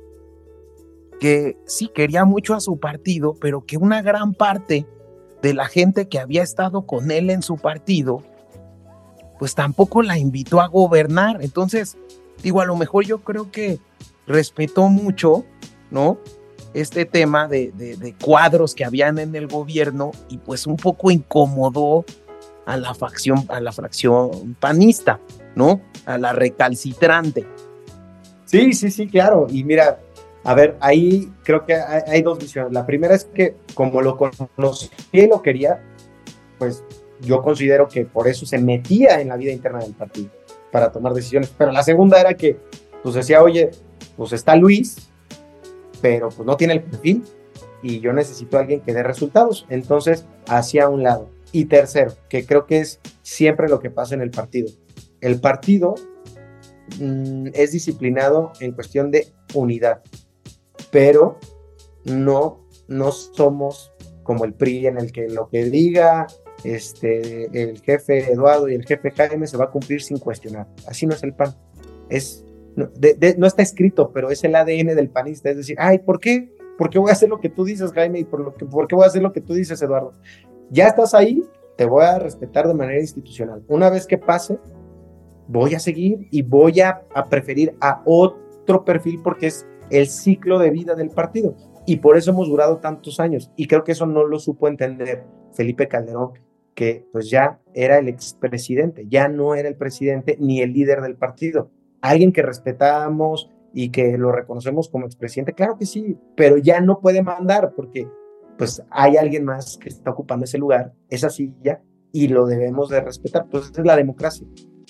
que sí quería mucho a su partido, pero que una gran parte de la gente que había estado con él en su partido, pues tampoco la invitó a gobernar. Entonces, digo, a lo mejor yo creo que respetó mucho, ¿no? Este tema de, de, de cuadros que habían en el gobierno y pues un poco incomodó a la facción, a la fracción panista, ¿no? A la recalcitrante. Sí, sí, sí, claro. Y mira, a ver, ahí creo que hay, hay dos visiones. La primera es que como lo conocía y lo quería, pues yo considero que por eso se metía en la vida interna del partido, para tomar decisiones. Pero la segunda era que, pues decía, oye, pues está Luis, pero pues no tiene el perfil y yo necesito a alguien que dé resultados. Entonces, hacia un lado. Y tercero, que creo que es siempre lo que pasa en el partido. El partido mmm, es disciplinado en cuestión de unidad, pero no, no somos como el P R I en el que lo que diga este, el jefe Eduardo y el jefe Jaime se va a cumplir sin cuestionar. Así no es el P A N. Es, no, de, de, no está escrito, pero es el A D N del panista. Es decir, ay, ¿por qué? ¿Por qué voy a hacer lo que tú dices, Jaime? ¿Y por, lo que, por qué voy a hacer lo que tú dices, Eduardo? Ya estás ahí, te voy a respetar de manera institucional. Una vez que pase, voy a seguir y voy a, a preferir a otro perfil porque es el ciclo de vida del partido. Y por eso hemos durado tantos años. Y creo que eso no lo supo entender Felipe Calderón, que pues ya era el expresidente, ya no era el presidente ni el líder del partido. Alguien que respetamos y que lo reconocemos como expresidente, claro que sí, pero ya no puede mandar porque pues hay alguien más que está ocupando ese lugar, esa silla, y lo debemos de respetar. Pues esa es la democracia.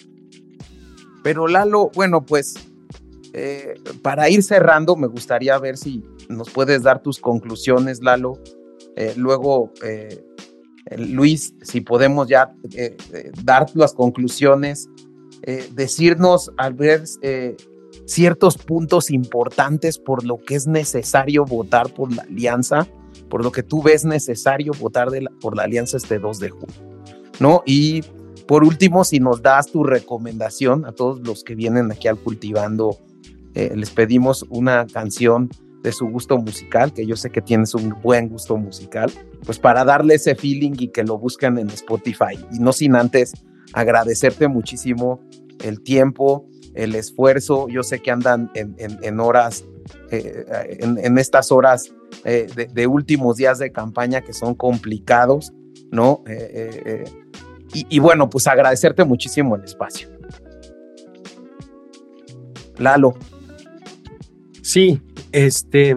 Pero Lalo, bueno, pues eh, para ir cerrando, me gustaría ver si nos puedes dar tus conclusiones, Lalo. Eh, luego, eh, Luis, si podemos ya eh, eh, dar las conclusiones, eh, decirnos al ver eh, ciertos puntos importantes por lo que es necesario votar por la alianza, por lo que tú ves necesario votar de la, por la alianza este dos de junio, ¿no? Y por último, si nos das tu recomendación a todos los que vienen aquí al Cultivando, eh, les pedimos una canción de su gusto musical, que yo sé que tienes un buen gusto musical, pues para darle ese feeling y que lo busquen en Spotify. Y no sin antes agradecerte muchísimo el tiempo, el esfuerzo. Yo sé que andan en, en, en horas, eh, en, en estas horas eh, de, de últimos días de campaña que son complicados, ¿no? Eh, eh, eh, y, y bueno, pues agradecerte muchísimo el espacio. Lalo. Sí, este,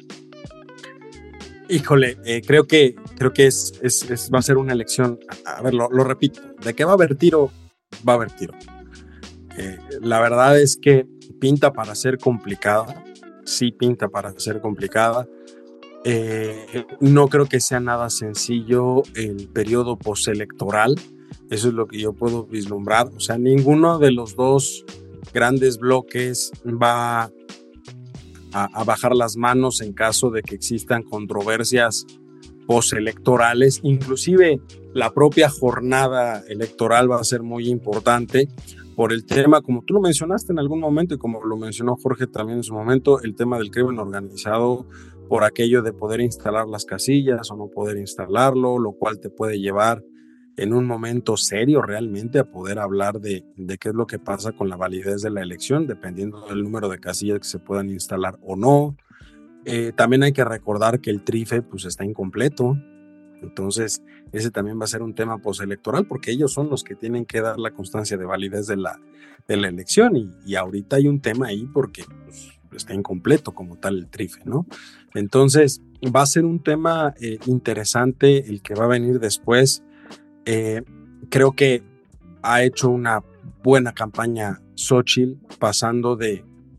híjole, eh, creo que, creo que es, es, es, va a ser una elección, a, a ver, lo, lo repito, de que va a haber tiro, va a haber tiro. Eh, la verdad es que pinta para ser complicada, sí pinta para ser complicada. Eh, no creo que sea nada sencillo el periodo postelectoral, eso es lo que yo puedo vislumbrar. O sea, ninguno de los dos grandes bloques va a, a bajar las manos en caso de que existan controversias postelectorales. Inclusive la propia jornada electoral va a ser muy importante por el tema, como tú lo mencionaste en algún momento y como lo mencionó Jorge también en su momento, el tema del crimen organizado, por aquello de poder instalar las casillas o no poder instalarlo, lo cual te puede llevar en un momento serio realmente a poder hablar de, de qué es lo que pasa con la validez de la elección, dependiendo del número de casillas que se puedan instalar o no. Eh, también hay que recordar que el TRIFE pues está incompleto, entonces ese también va a ser un tema postelectoral porque ellos son los que tienen que dar la constancia de validez de la, de la elección y, y ahorita hay un tema ahí porque pues, está incompleto como tal el TRIFE, ¿no? Entonces va a ser un tema eh, interesante el que va a venir después. Eh, creo que ha hecho una buena campaña Xóchitl, pasando de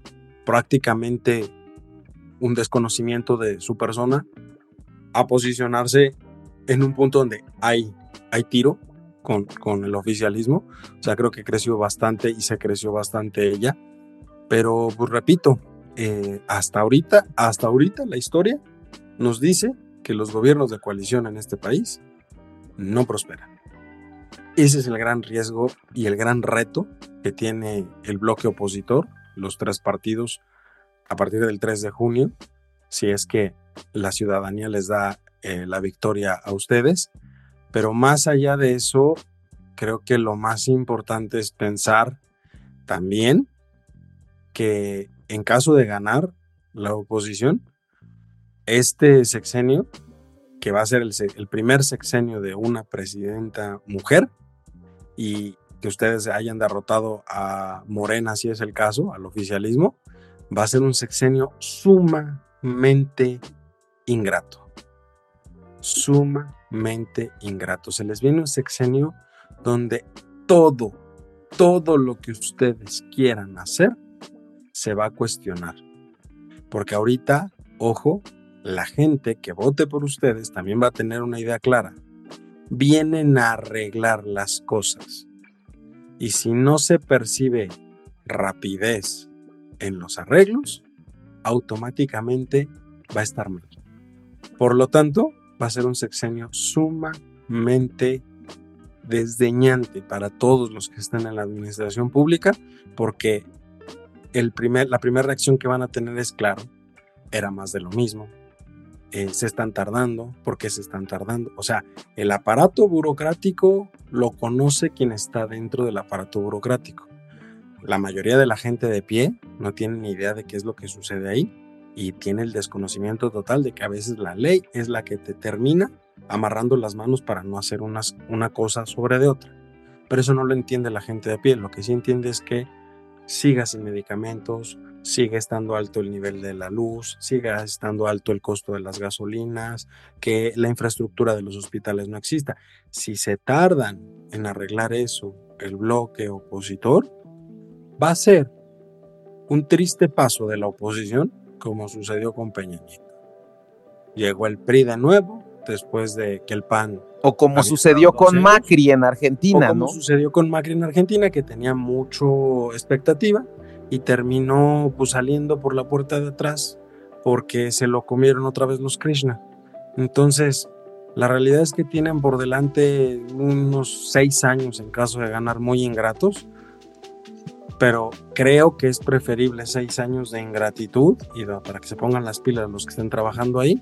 prácticamente un desconocimiento de su persona, a posicionarse en un punto donde hay, hay tiro con, con el oficialismo. O sea, creo que creció bastante y se creció bastante ella. Pero, pues repito, eh, hasta ahorita, hasta ahorita la historia nos dice que los gobiernos de coalición en este país no prosperan. Ese es el gran riesgo y el gran reto que tiene el bloque opositor, los tres partidos, a partir del tres de junio, si es que la ciudadanía les da eh, la victoria a ustedes. Pero más allá de eso, creo que lo más importante es pensar también que en caso de ganar la oposición, este sexenio, que va a ser el, el primer sexenio de una presidenta mujer, y que ustedes hayan derrotado a Morena, si es el caso, al oficialismo, va a ser un sexenio sumamente ingrato. Sumamente ingrato. Se les viene un sexenio donde todo, todo lo que ustedes quieran hacer se va a cuestionar. Porque ahorita, ojo, la gente que vote por ustedes también va a tener una idea clara. Vienen a arreglar las cosas. Y si no se percibe rapidez en los arreglos, automáticamente va a estar mal. Por lo tanto, va a ser un sexenio sumamente desdeñante para todos los que están en la administración pública, porque el primer, la primera reacción que van a tener es, claro, era más de lo mismo. Eh, se están tardando, ¿por qué se están tardando? O sea, el aparato burocrático lo conoce quien está dentro del aparato burocrático. La mayoría de la gente de pie no tiene ni idea de qué es lo que sucede ahí y tiene el desconocimiento total de que a veces la ley es la que te termina amarrando las manos para no hacer unas, una cosa sobre de otra. Pero eso no lo entiende la gente de pie. Lo que sí entiende es que siga sin medicamentos, sigue estando alto el nivel de la luz, siga estando alto el costo de las gasolinas, que la infraestructura de los hospitales no exista. Si se tardan en arreglar eso, el bloque opositor, va a ser un triste paso de la oposición, como sucedió con Peña Nieto. Llegó el P R I de nuevo, después de que el P A N... O como sucedió con Macri en Argentina, ¿no? O como ¿no? sucedió con Macri en Argentina, que tenía mucho expectativa y terminó pues saliendo por la puerta de atrás porque se lo comieron otra vez los Krishna. Entonces, la realidad es que tienen por delante unos seis años en caso de ganar muy ingratos, pero creo que es preferible seis años de ingratitud y para que se pongan las pilas los que estén trabajando ahí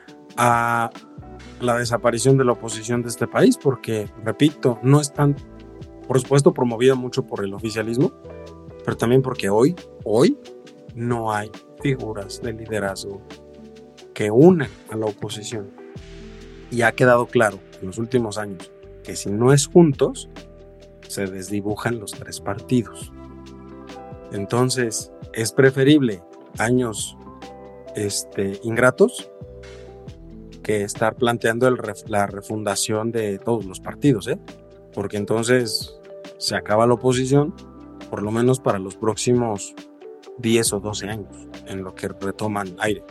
a la desaparición de la oposición de este país, porque, repito, no están, por supuesto, promovida mucho por el oficialismo, pero también porque hoy, hoy no hay figuras de liderazgo que unan a la oposición. Y ha quedado claro en los últimos años que si no es juntos, se desdibujan los tres partidos. Entonces, es preferible años este, ingratos que estar planteando el ref, la refundación de todos los partidos, ¿eh? Porque entonces se acaba la oposición, por lo menos para los próximos diez o doce años, en lo que retoman aire.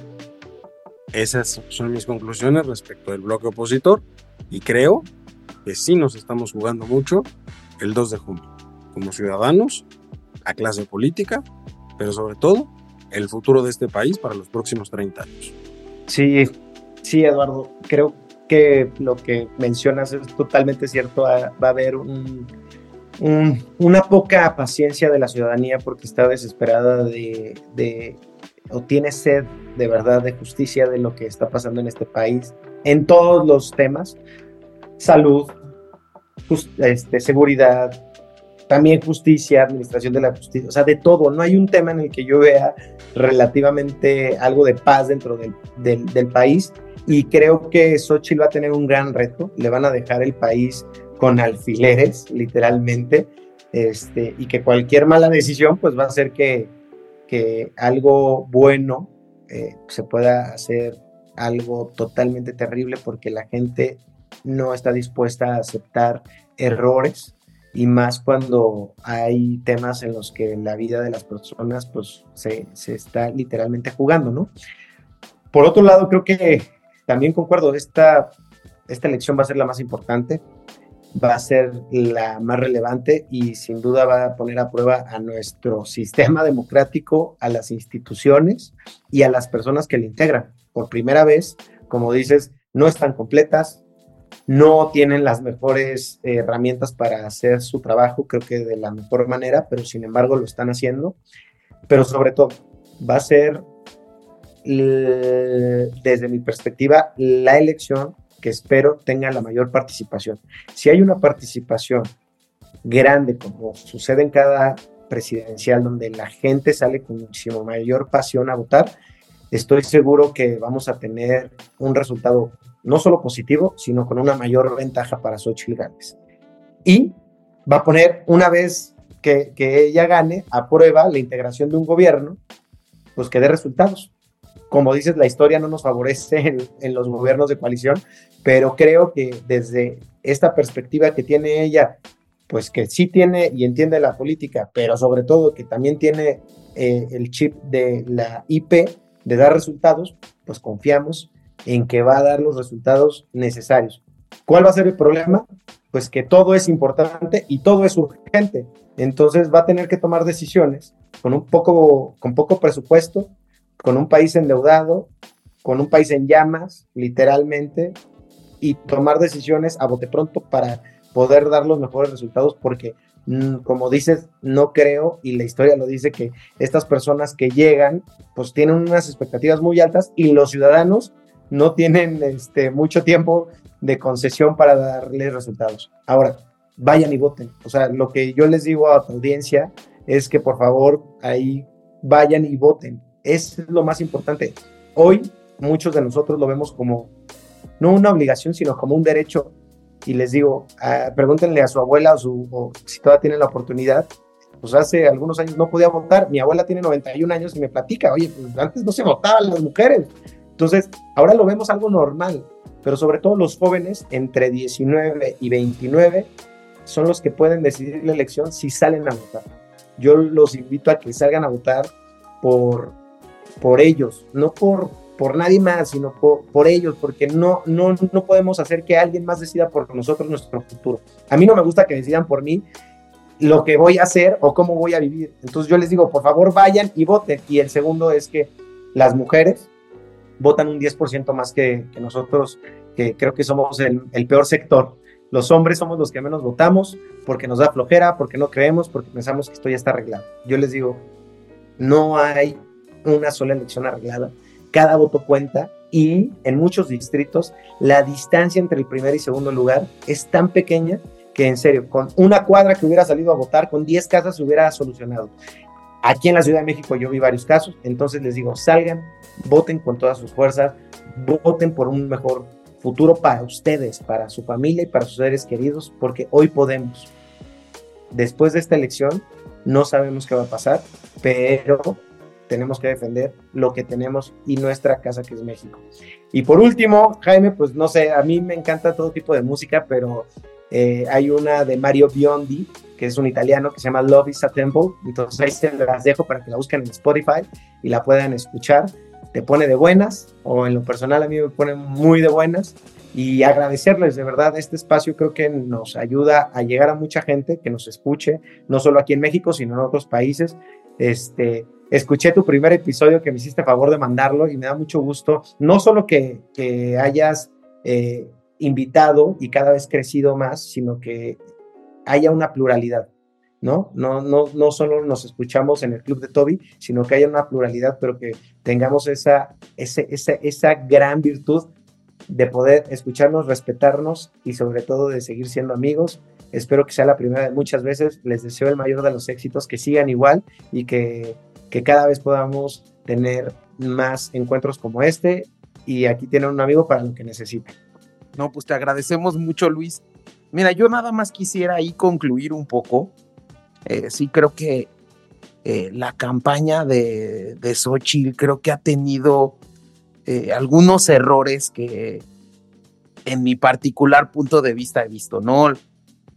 Esas son mis conclusiones respecto del bloque opositor, y creo que sí nos estamos jugando mucho el dos de junio, como ciudadanos, la clase política, pero sobre todo el futuro de este país para los próximos treinta años. Sí, sí, Eduardo, creo que lo que mencionas es totalmente cierto. Va a haber un, un, una poca paciencia de la ciudadanía porque está desesperada de, de, o tiene sed de verdad de justicia de lo que está pasando en este país, en todos los temas: salud, just, este, seguridad, también justicia, administración de la justicia, o sea, de todo. No hay un tema en el que yo vea relativamente algo de paz dentro del, del, del país, y creo que Xóchitl va a tener un gran reto. Le van a dejar el país con alfileres, literalmente, este, y que cualquier mala decisión pues va a hacer que, que algo bueno eh, se pueda hacer algo totalmente terrible, porque la gente no está dispuesta a aceptar errores y más cuando hay temas en los que la vida de las personas pues se, se está literalmente jugando, ¿no? Por otro lado, creo que también concuerdo, esta, esta elección va a ser la más importante, va a ser la más relevante y sin duda va a poner a prueba a nuestro sistema democrático, a las instituciones y a las personas que le integran. Por primera vez, como dices, no están completas, no tienen las mejores eh, herramientas para hacer su trabajo, creo que de la mejor manera, pero sin embargo lo están haciendo. Pero sobre todo, va a ser, l- desde mi perspectiva, la elección que espero tenga la mayor participación. Si hay una participación grande, como sucede en cada presidencial, donde la gente sale con muchísimo mayor pasión a votar, estoy seguro que vamos a tener un resultado no solo positivo, sino con una mayor ventaja para Xóchitl Gálvez. Y va a poner, una vez que, que ella gane, a prueba la integración de un gobierno, pues que dé resultados. Como dices, la historia no nos favorece en, en los gobiernos de coalición, pero creo que desde esta perspectiva que tiene ella, pues que sí tiene y entiende la política, pero sobre todo que también tiene eh, el chip de la I P, de dar resultados, pues confiamos en que va a dar los resultados necesarios. ¿Cuál va a ser el problema? Pues que todo es importante y todo es urgente. Entonces va a tener que tomar decisiones con un poco, con poco presupuesto, con un país endeudado, con un país en llamas, literalmente, y tomar decisiones a bote pronto para poder dar los mejores resultados, porque como dices, no creo, y la historia lo dice, que estas personas que llegan, pues tienen unas expectativas muy altas y los ciudadanos no tienen este, mucho tiempo de concesión para darles resultados. Ahora, vayan y voten. O sea, lo que yo les digo a tu audiencia es que por favor ahí vayan y voten. Eso es lo más importante. Hoy muchos de nosotros lo vemos como no una obligación, sino como un derecho. Y les digo, uh, pregúntenle a su abuela o, su, o si todavía tienen la oportunidad, pues hace algunos años no podía votar. Mi abuela tiene noventa y un años y me platica, oye, pues antes no se votaban las mujeres. Entonces, ahora lo vemos algo normal, pero sobre todo los jóvenes entre diecinueve y veintinueve son los que pueden decidir la elección si salen a votar. Yo los invito a que salgan a votar por, por ellos, no por... por nadie más, sino por, por ellos, porque no, no, no podemos hacer que alguien más decida por nosotros nuestro futuro. A mí no me gusta que decidan por mí lo que voy a hacer o cómo voy a vivir. Entonces yo les digo, por favor, vayan y voten. Y el segundo es que las mujeres votan un diez por ciento más que, que nosotros, que creo que somos el, el peor sector. Los hombres somos los que menos votamos porque nos da flojera, porque no creemos, porque pensamos que esto ya está arreglado. Yo les digo, no hay una sola elección arreglada. Cada voto cuenta y en muchos distritos la distancia entre el primer y segundo lugar es tan pequeña que en serio, con una cuadra que hubiera salido a votar, con diez casas se hubiera solucionado. Aquí en la Ciudad de México yo vi varios casos, entonces les digo, salgan, voten con todas sus fuerzas, voten por un mejor futuro para ustedes, para su familia y para sus seres queridos, porque hoy podemos. Después de esta elección no sabemos qué va a pasar, pero tenemos que defender lo que tenemos y nuestra casa, que es México. Y por último, Jaime, pues no sé, a mí me encanta todo tipo de música, pero eh, hay una de Mario Biondi, que es un italiano, que se llama Love is a Temple. Entonces ahí se las dejo para que la busquen en Spotify y la puedan escuchar. Te pone de buenas, o en lo personal a mí me pone muy de buenas. Y agradecerles, de verdad, este espacio creo que nos ayuda a llegar a mucha gente que nos escuche, no solo aquí en México, sino en otros países. Este... Escuché tu primer episodio que me hiciste favor de mandarlo y me da mucho gusto, no solo que, que hayas eh, invitado y cada vez crecido más, sino que haya una pluralidad, ¿no? No, no, no solo nos escuchamos en el Club de Toby, sino que haya una pluralidad, pero que tengamos esa, ese, esa, esa gran virtud de poder escucharnos, respetarnos y sobre todo de seguir siendo amigos. Espero que sea la primera de muchas veces. Les deseo el mayor de los éxitos, que sigan igual y que que cada vez podamos tener más encuentros como este, y aquí tienen un amigo para lo que necesiten. No, pues te agradecemos mucho, Luis. Mira, yo nada más quisiera ahí concluir un poco. Eh, sí creo que eh, la campaña de, de Xóchitl creo que ha tenido eh, algunos errores que en mi particular punto de vista he visto, ¿no?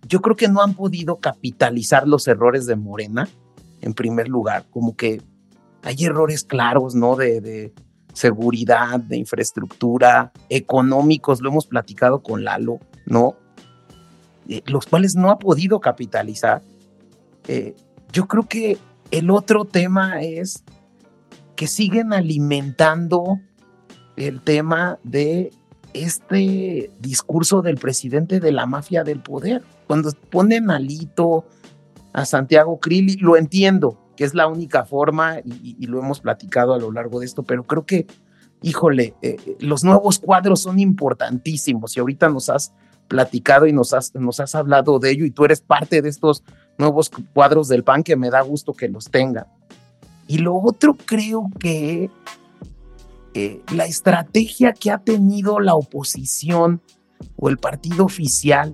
yo creo que no han podido capitalizar los errores de Morena, en primer lugar, como que hay errores claros, ¿no? De, de seguridad, de infraestructura, económicos, lo hemos platicado con Lalo, ¿no? Eh, los cuales no ha podido capitalizar. Eh, yo creo que el otro tema es que siguen alimentando el tema de este discurso del presidente de la mafia del poder. Cuando ponen a Lito, a Santiago Krill, lo entiendo, que es la única forma, y, y lo hemos platicado a lo largo de esto, pero creo que, híjole, eh, los nuevos cuadros son importantísimos, y ahorita nos has platicado y nos has, nos has hablado de ello, y tú eres parte de estos nuevos cuadros del P A N, que me da gusto que los tengan. Y lo otro, creo que eh, la estrategia que ha tenido la oposición o el partido oficial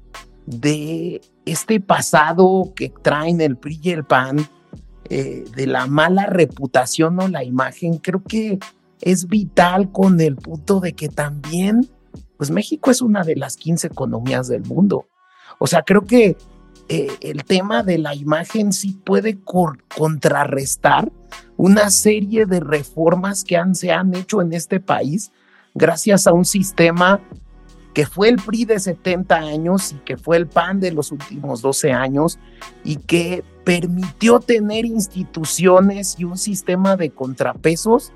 de este pasado que traen el P R I y el P A N, eh, de la mala reputación o la imagen, creo que es vital, con el punto de que también, pues México es una de las quince economías del mundo. O sea, creo que eh, el tema de la imagen sí puede cor- contrarrestar una serie de reformas que han, se han hecho en este país gracias a un sistema que fue el P R I de setenta años y que fue el P A N de los últimos doce años, y que permitió tener instituciones y un sistema de contrapesos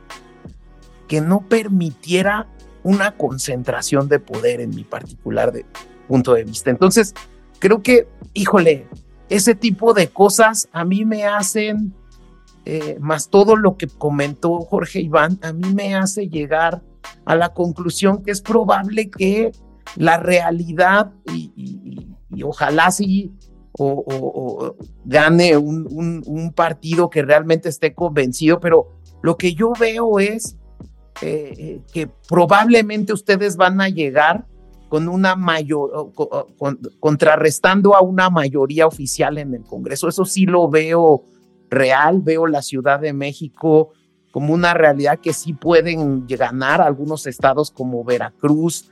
que no permitiera una concentración de poder, en mi particular de punto de vista. Entonces, creo que, híjole, ese tipo de cosas a mí me hacen, eh, más todo lo que comentó Jorge Iván, a mí me hace llegar a la conclusión que es probable que la realidad, y, y, y ojalá sí, o, o, o gane un, un, un partido que realmente esté convencido, pero lo que yo veo es eh, que probablemente ustedes van a llegar con una mayor, con, con, contrarrestando a una mayoría oficial en el Congreso. Eso sí lo veo real, veo la Ciudad de México como una realidad que sí pueden ganar algunos estados como Veracruz,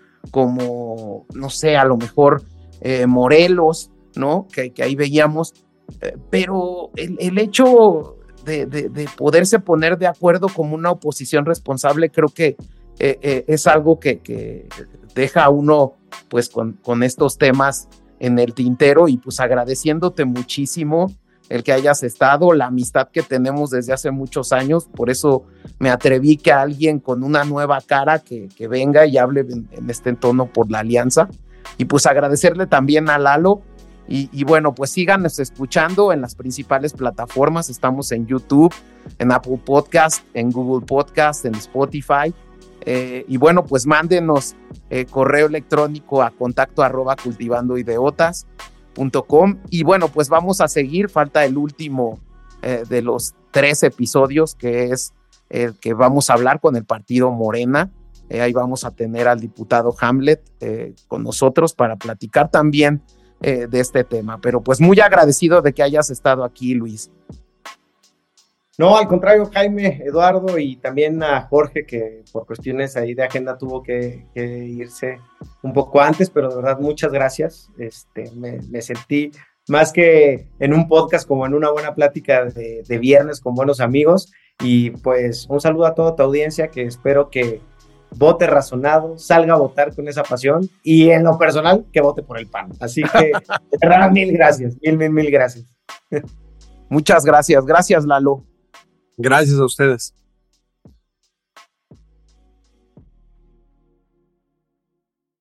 como, no sé, a lo mejor eh, Morelos, ¿no? Que, que ahí veíamos, eh, pero el, el hecho de, de, de poderse poner de acuerdo como una oposición responsable, creo que eh, eh, es algo que, que deja a uno pues con, con estos temas en el tintero, y pues agradeciéndote muchísimo el que hayas estado, la amistad que tenemos desde hace muchos años. Por eso me atreví que alguien con una nueva cara que, que venga y hable en, en este tono por la alianza, y pues agradecerle también a Lalo. Y, y bueno, pues síganos escuchando en las principales plataformas. Estamos en YouTube, en Apple Podcast, en Google Podcast, en Spotify. Eh, y bueno, pues mándenos eh, correo electrónico a contacto arroba cultivandoideotas punto com. Y bueno, pues vamos a seguir. Falta el último eh, de los tres episodios, que es el que vamos a hablar con el partido Morena. Eh, ahí vamos a tener al diputado Hamlet eh, con nosotros para platicar también Eh, de este tema. Pero pues muy agradecido de que hayas estado aquí, Luis. No, al contrario, Jaime, Eduardo, y también a Jorge, que por cuestiones ahí de agenda tuvo que, que irse un poco antes, pero de verdad muchas gracias. Este, me, me sentí más que en un podcast, como en una buena plática de, de viernes con buenos amigos. Y pues un saludo a toda tu audiencia, que espero que vote razonado, salga a votar con esa pasión, y en lo personal, que vote por el P A N. Así que, de verdad, mil gracias, mil, mil, mil gracias. Muchas gracias. Gracias, Lalo. Gracias a ustedes.